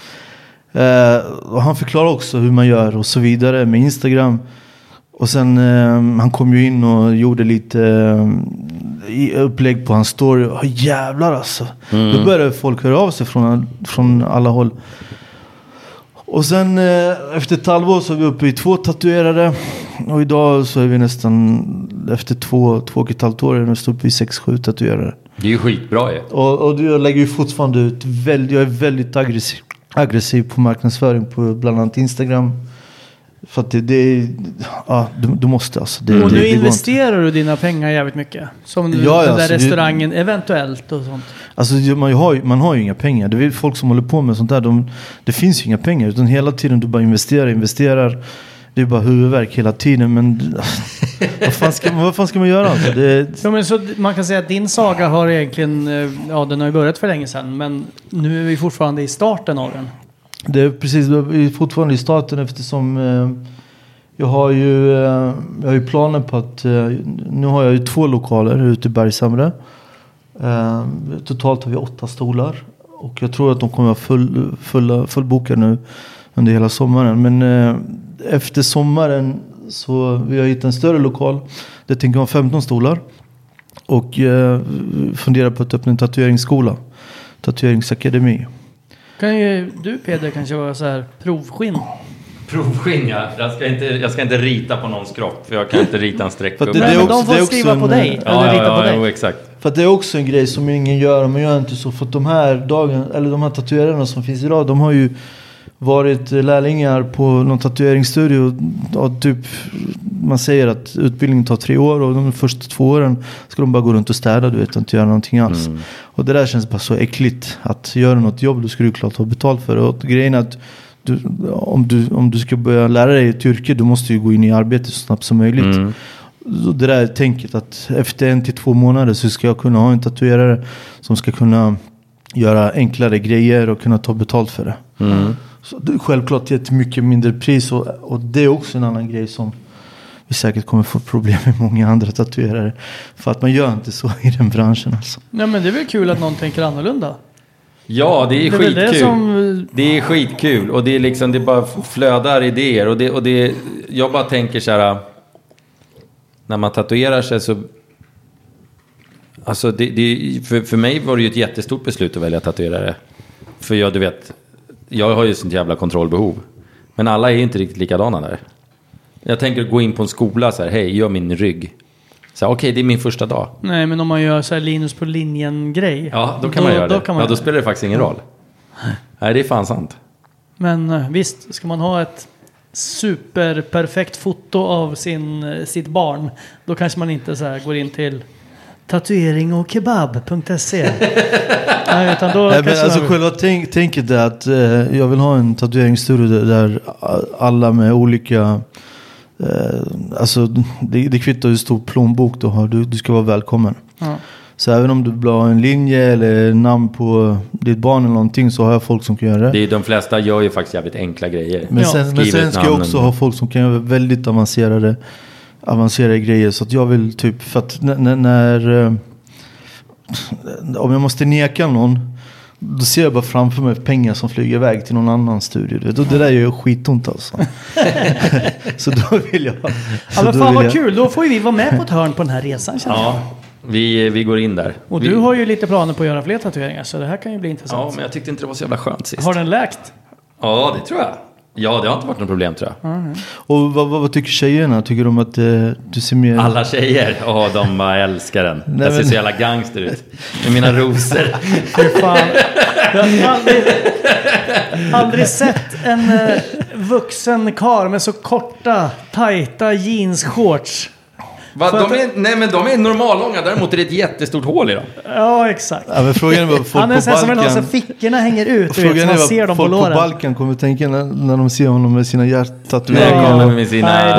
Och han förklarar också hur man gör och så vidare med Instagram. Och sen han kom ju in och gjorde lite upplägg på hans story. Jävlar alltså. Då började folk höra av sig från alla håll. Och sen efter ett halvår så är vi uppe i 2 tatuerare. Och idag så är vi nästan efter 2,5 år nästan uppe i 6-7 tatuerare. Det är ju skitbra ju. Och jag lägger ju fortfarande ut jag är väldigt aggressiv på marknadsföring på bland annat Instagram. För att du måste alltså. Och nu investerar du dina pengar jävligt mycket. Som den där restaurangen eventuellt och sånt. Alltså man har ju inga pengar. Det är folk som håller på med sånt där. Det finns ju inga pengar. Utan hela tiden du bara investerar. Det är bara huvudvärk hela tiden. Men vad fan ska man göra? Alltså? Ja, men så man kan säga att din saga har egentligen... Ja, den har ju börjat för länge sedan. Men nu är vi fortfarande i starten av den. Det är precis, vi är fortfarande i starten eftersom jag har ju planer på att nu har jag ju 2 lokaler ute i Bergshamra. Totalt har vi 8 stolar och jag tror att de kommer vara fullbokade nu under hela sommaren. Men efter sommaren så vill jag hitta en större lokal. Det tänker jag ha 15 stolar och fundera på att öppna en tatueringsskola, tatueringsakademi. Kan ju du Peder kanske vara så här provskinn? Provskinn, ja. Jag ska inte rita på någons kropp. För jag kan inte rita en streck. Men de får skriva på dig. Eller rita på dig. Jo, exakt. För att det är också en grej som ingen gör. Man gör inte så. För att de här tatuerarna som finns idag. De har ju varit lärlingar på någon tatueringsstudio. Och typ, man säger att utbildningen tar 3 år. Och de första 2 åren ska de bara gå runt och städa. Du vet, inte göra någonting alls. Och det där känns bara så äckligt. Att göra något jobb, då ska du klart ha betalt för det. Och grejen är att om du ska börja lära dig ett yrke, du måste ju gå in i arbete så snabbt som möjligt. Det där tänket att efter 1 till 2 månader så ska jag kunna ha en tatuerare som ska kunna göra enklare grejer och kunna ta betalt för det. Så det är självklart till ett mycket mindre pris och det är också en annan grej som vi säkert kommer få problem med många andra tatuerare. För att man gör inte så i den branschen alltså. Nej, men det är väl kul att någon tänker annorlunda. Ja, det är skitkul. Det är skitkul. Och det är liksom, det bara flödar idéer. Och det jag bara tänker så här, när man tatuerar sig så... Alltså, för mig var det ju ett jättestort beslut att välja tatuerare. För du vet, jag har ju sånt jävla kontrollbehov. Men alla är inte riktigt likadana där. Jag tänker gå in på en skola så här, hej, gör min rygg. Så okej, det är min första dag. Nej, men om man gör så här Linus på linjen-grej. Ja, då kan man göra det. Då spelar det faktiskt ingen roll. Nej, det är fan sant. Men visst, ska man ha ett superperfekt foto av sitt barn, då kanske man inte så här går in till tatueringochkebab.se. Nej, utan då alltså själva tänket är att jag vill ha en tatueringsstudio där alla med olika alltså det kvittar hur stor plånbok du har, du ska vara välkommen. Så även om du vill ha en linje eller namn på ditt barn eller någonting, så har jag folk som kan göra det. De flesta gör ju faktiskt jävligt enkla grejer. Men sen ska jag också ha folk som kan göra väldigt avancerade grejer. Så att jag vill typ, för att när om jag måste neka någon, då ser jag bara framför mig pengar som flyger iväg till någon annan studio. Det där gör skitont alltså. Så då vill jag... Ja, men fan vad kul. Då får vi vara med på ett hörn på den här resan. Ja, vi går in där. Och du har ju lite planer på att göra fler tatueringar, så det här kan ju bli intressant. Ja, men jag tyckte inte det var så jävla skönt sist. Har den läkt? Ja, det tror jag. Ja, det har inte varit något problem, tror jag. Och vad tycker tjejerna? Tycker de att du ser mer... Alla tjejer, de bara älskar den. Jag ser så jävla gangster ut. Med mina rosor. Fy fan. Jag har aldrig sett en vuxen karl med så korta, tajta jeansshorts. Nej, men de är normallånga. Däremot är det ett jättestort hål i dem. Ja, exakt. Ja, men frågan är vad folk han är så som vill ha så fickorna hänger ut. Frågan är vad ser dem folk på Balkan kommer tänka när de ser honom med sina hjärttatueringar. Med mina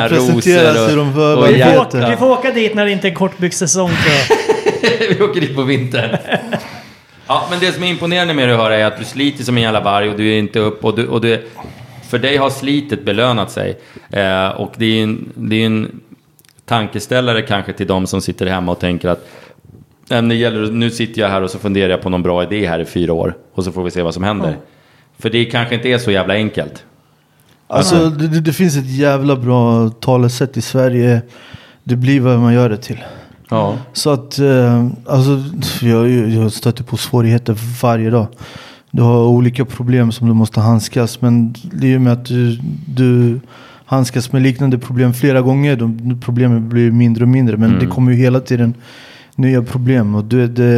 rosor och vi får åka dit när det inte är kortbyxsäsong. Vi åker dit på vintern. Ja, men det som är imponerande med att höra är att du sliter som en jävla varg och du är inte upp och du för dig har slitet belönat sig. Och det är en tankeställare kanske till de som sitter hemma och tänker att nu sitter jag här och så funderar jag på någon bra idé här i 4 år och så får vi se vad som händer. För det kanske inte är så jävla enkelt. Alltså det finns ett jävla bra talesätt i Sverige. Det blir vad man gör det till. Ja. Så att alltså, jag stöter på svårigheter varje dag. Du har olika problem som du måste handskas. Men det är ju med att du handskas med liknande problem flera gånger. Problemen blir mindre och mindre. Men det kommer ju hela tiden nya problem. Och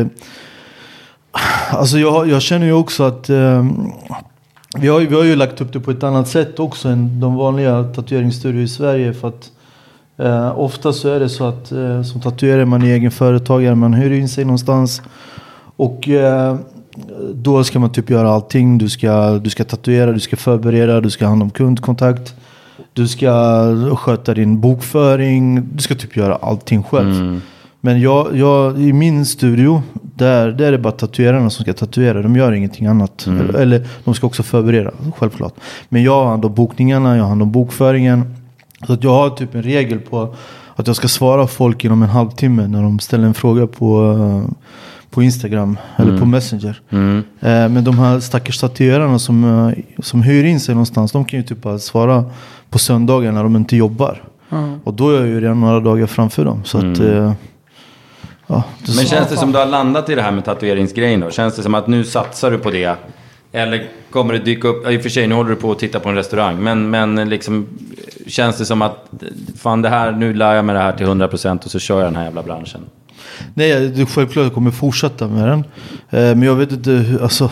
alltså jag känner ju också att vi har ju lagt upp det på ett annat sätt också än de vanliga tatueringsstudior i Sverige. För att ofta så är det så att som tatuerare man är egen företagare. Man hyr in sig någonstans. Och då ska man typ göra allting. Du ska tatuera, du ska förbereda, du ska ha hand om kundkontakt. Du ska sköta din bokföring. Du ska typ göra allting själv. Men jag i min studio där är det bara tatuerarna som ska tatuera. De gör ingenting annat. Eller de ska också förbereda, självklart. Men jag har hand om bokningarna, jag har hand om bokföringen. Så att jag har typ en regel på att jag ska svara folk inom en halvtimme när de ställer en fråga på Instagram eller på Messenger. Men de här stackars tatuerarna som hyr in sig någonstans, de kan ju typ bara svara på söndagar när de inte jobbar. Och då är jag ju redan några dagar framför dem. Så att men känns det som du har landat i det här med tatueringsgrejen då? Känns det som att nu satsar du på det? Eller kommer det dyka upp? I och för sig, nu håller du på att titta på en restaurang. Men liksom, känns det som att fan det här, nu lär jag mig det här till 100% och så kör jag den här jävla branschen? Nej, det självklart kommer fortsätta med den. Men jag vet inte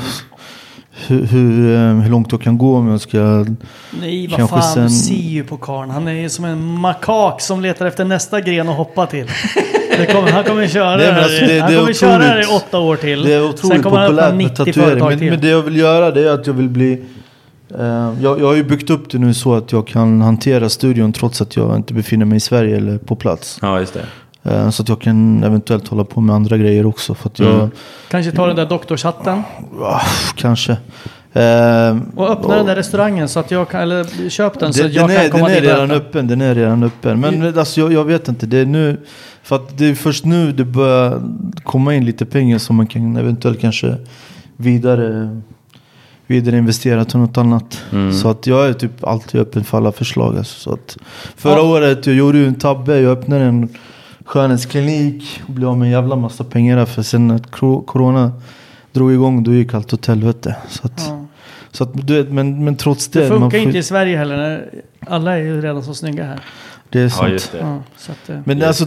hur långt jag kan gå om jag ska... Nej, vad fan, du ser ju på karn. Han är som en makak som letar efter nästa gren att hoppa till. Han kommer köra det i 8 år till. Det är otroligt populärt med tatuering. Men det jag vill göra, det är att jag vill bli... Jag har ju byggt upp det nu så att jag kan hantera studion trots att jag inte befinner mig i Sverige eller på plats. Ja, just det. Så att jag kan eventuellt hålla på med andra grejer också. För att jag, kanske ta den där doktorshatten. Kanske. Och öppna den där restaurangen så att jag kan, eller köp den så att jag kan komma den är dit. Den är redan öppen. Men alltså, jag vet inte. Det är nu, för att det är först nu det börjar komma in lite pengar som man kan eventuellt kanske vidare investera till något annat. Så att jag är typ alltid öppen för alla förslag. Alltså. Så att förra året jag gjorde en tabbe. Jag öppnade en skönhetsklinik och blev av med en jävla massa pengar där. För sen att corona drog igång, då gick allt åt helvete. Så att du vet, men trots det. Det funkar inte i Sverige heller. När alla är ju redan så snygga här. Det är sant. Ja, just det. Ja, så att, men alltså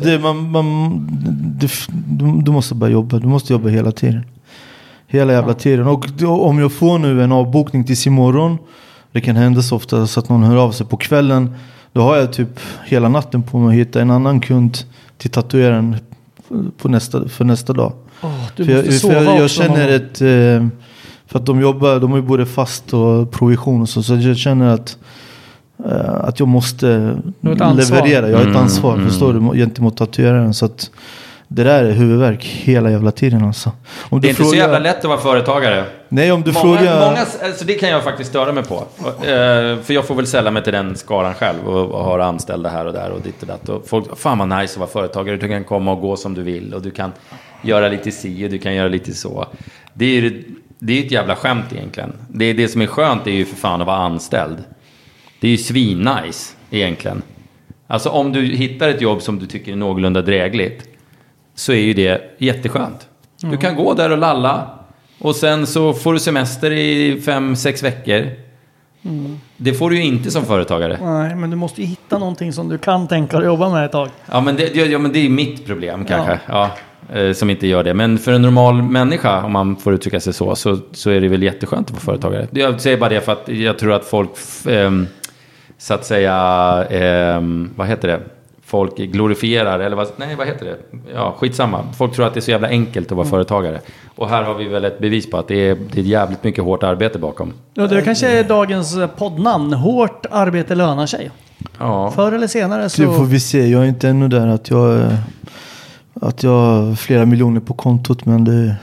du måste bara jobba. Du måste jobba hela tiden. Hela jävla tiden. Och om jag får nu en avbokning tills imorgon, det kan hända så ofta så att någon hör av sig på kvällen, då har jag typ hela natten på mig att hitta en annan kund till tatueraren för nästa dag. Jag känner ett för att de har ju både fast och provision och så jag känner att jag måste leverera. Jag har ett ansvar, förstår du, gentemot tatueraren, så att det där är huvudvärk hela jävla tiden alltså. Det är inte så jävla lätt att vara företagare. Nej, om du frågar... Många, alltså det kan jag faktiskt störa mig på. För jag får väl sälja mig till den skaran själv och har anställda här och där och ditt och datt. Och folk, fan vad nice att vara företagare. Du kan komma och gå som du vill och du kan göra lite si och du kan göra lite så. Det är ett jävla skämt egentligen. Det som är skönt är ju för fan att vara anställd. Det är ju svin-nice egentligen. Alltså om du hittar ett jobb som du tycker är någorlunda drägligt, så är ju det jätteskönt. Du kan gå där och lalla. Och sen så får du semester i 5-6 veckor. Det får du ju inte som företagare. Nej, men du måste ju hitta någonting som du kan tänka dig jobba med ett tag. Ja, men det är mitt problem kanske. Ja, som inte gör det. Men för en normal människa, om man får uttrycka sig så är det väl jätteskönt att vara företagare. Jag säger bara det för att jag tror att folk så att säga vad heter det? Folk glorifierar, eller vad heter det? Ja, skitsamma. Folk tror att det är så jävla enkelt att vara företagare. Och här har vi väl ett bevis på att det är jävligt mycket hårt arbete bakom. Ja, det kanske är dagens poddnamn. Hårt arbete lönar sig. Ja. Förr eller senare så... Det får vi se. Jag är inte ännu där att jag har flera miljoner på kontot, men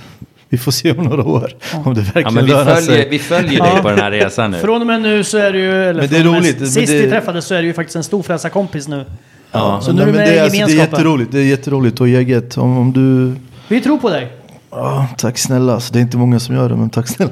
Vi får se om några år om det verkligen lönar sig. Vi följer dig på den här resan nu. Från och med nu så är det ju... Men det är roligt. Sist vi träffades så är det ju faktiskt en storfräsarkompis nu. Ja, så nu är du med i gemenskapen. Det är jätteroligt och eget. Om du... Vi tror på dig. Ja, tack snälla. Alltså, det är inte många som gör det, men tack snälla.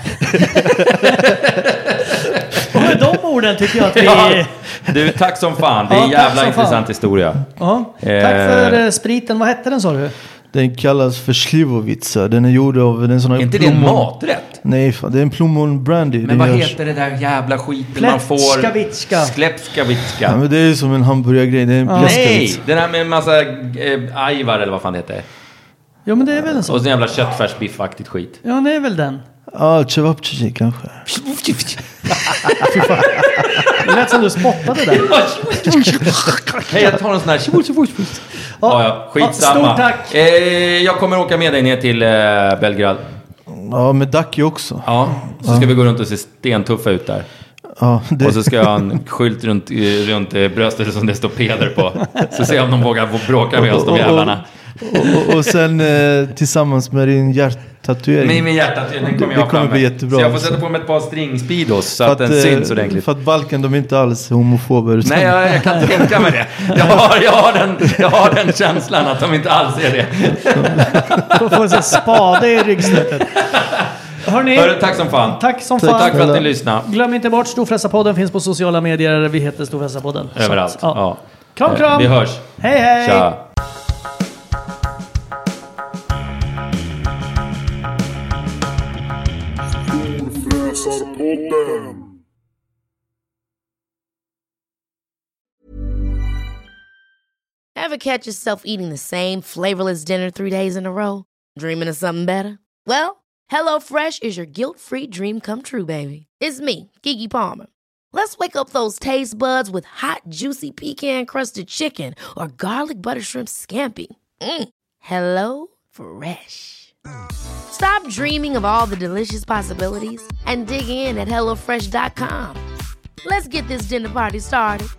Och med de orden tycker jag att vi... Ja, du, tack som fan. Det är en jävla intressant historia. Ja. Tack för spriten. Vad hette den, sa du? Den kallas för Slivovitsa. Den är gjord av en sån här... Är inte det en maträtt? Nej, fan, det är en plommon brandy. Men vad heter det där jävla skiten man får? Sklepskavitska. Ja, men det är som en hamburgergrej. Det är en Nej, den här med en massa ajvar eller vad fan det heter. Ja, men det är väl en sån. Och så en jävla köttfärsbiffaktigt skit. Ja, det är väl den. Ja, cevapcici kanske. Det lät som du spottade där. Hej, jag tar en sån här. Ja, skitsamma. Stort tack. Jag kommer åka med dig ner till Belgrad. Ja, med Dacke också. Ja, så ska vi gå runt och se stentuffa ut där. Ja, och så ska jag ha en skylt runt bröstet som det står Peder på. Så se om de vågar bråka med oss, de jävlarna. Och sen tillsammans med din hjärttatuering. Min hjärttatuering kommer jag ha framme. Bli jättebra. Så jag får sätta på mig ett par stringspidos så att den syns ordentligt. För att Balkan, de är inte alls homofober. Nej, jag kan tänka mig det. Jag har den känslan att de inte alls är det. Får en spade i ryggstötet. Hörrni, tack som fan. Tack för att ni lyssnade. Glöm inte bort Storfräsarpodden finns på sociala medier. Vi heter Storfräsarpodden. Överallt. Ja. Kram. Vi hörs. Hej. Tja. Ever catch yourself eating the same flavorless dinner 3 days in a row? Dreaming of something better? Well, HelloFresh is your guilt-free dream come true, baby. It's me, Keke Palmer. Let's wake up those taste buds with hot, juicy pecan-crusted chicken or garlic butter shrimp scampi. Hello Fresh. Stop dreaming of all the delicious possibilities and dig in at HelloFresh.com. Let's get this dinner party started.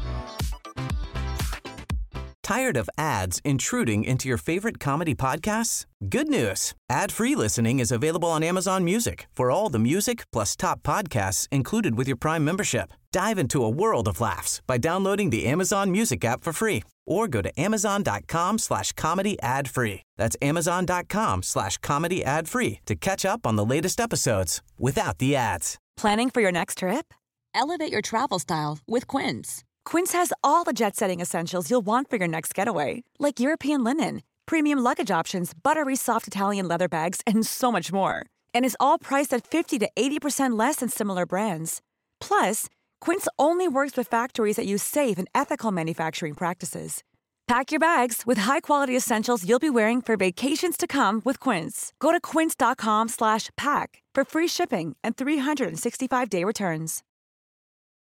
Tired of ads intruding into your favorite comedy podcasts? Good news. Ad-free listening is available on Amazon Music for all the music plus top podcasts included with your Prime membership. Dive into a world of laughs by downloading the Amazon Music app for free or go to amazon.com/comedy ad-free. That's amazon.com/comedy ad-free to catch up on the latest episodes without the ads. Planning for your next trip? Elevate your travel style with Quince. Quince has all the jet-setting essentials you'll want for your next getaway, like European linen, premium luggage options, buttery soft Italian leather bags, and so much more. And is all priced at 50 to 80% less than similar brands. Plus, Quince only works with factories that use safe and ethical manufacturing practices. Pack your bags with high-quality essentials you'll be wearing for vacations to come with Quince. Go to quince.com/pack for free shipping and 365-day returns.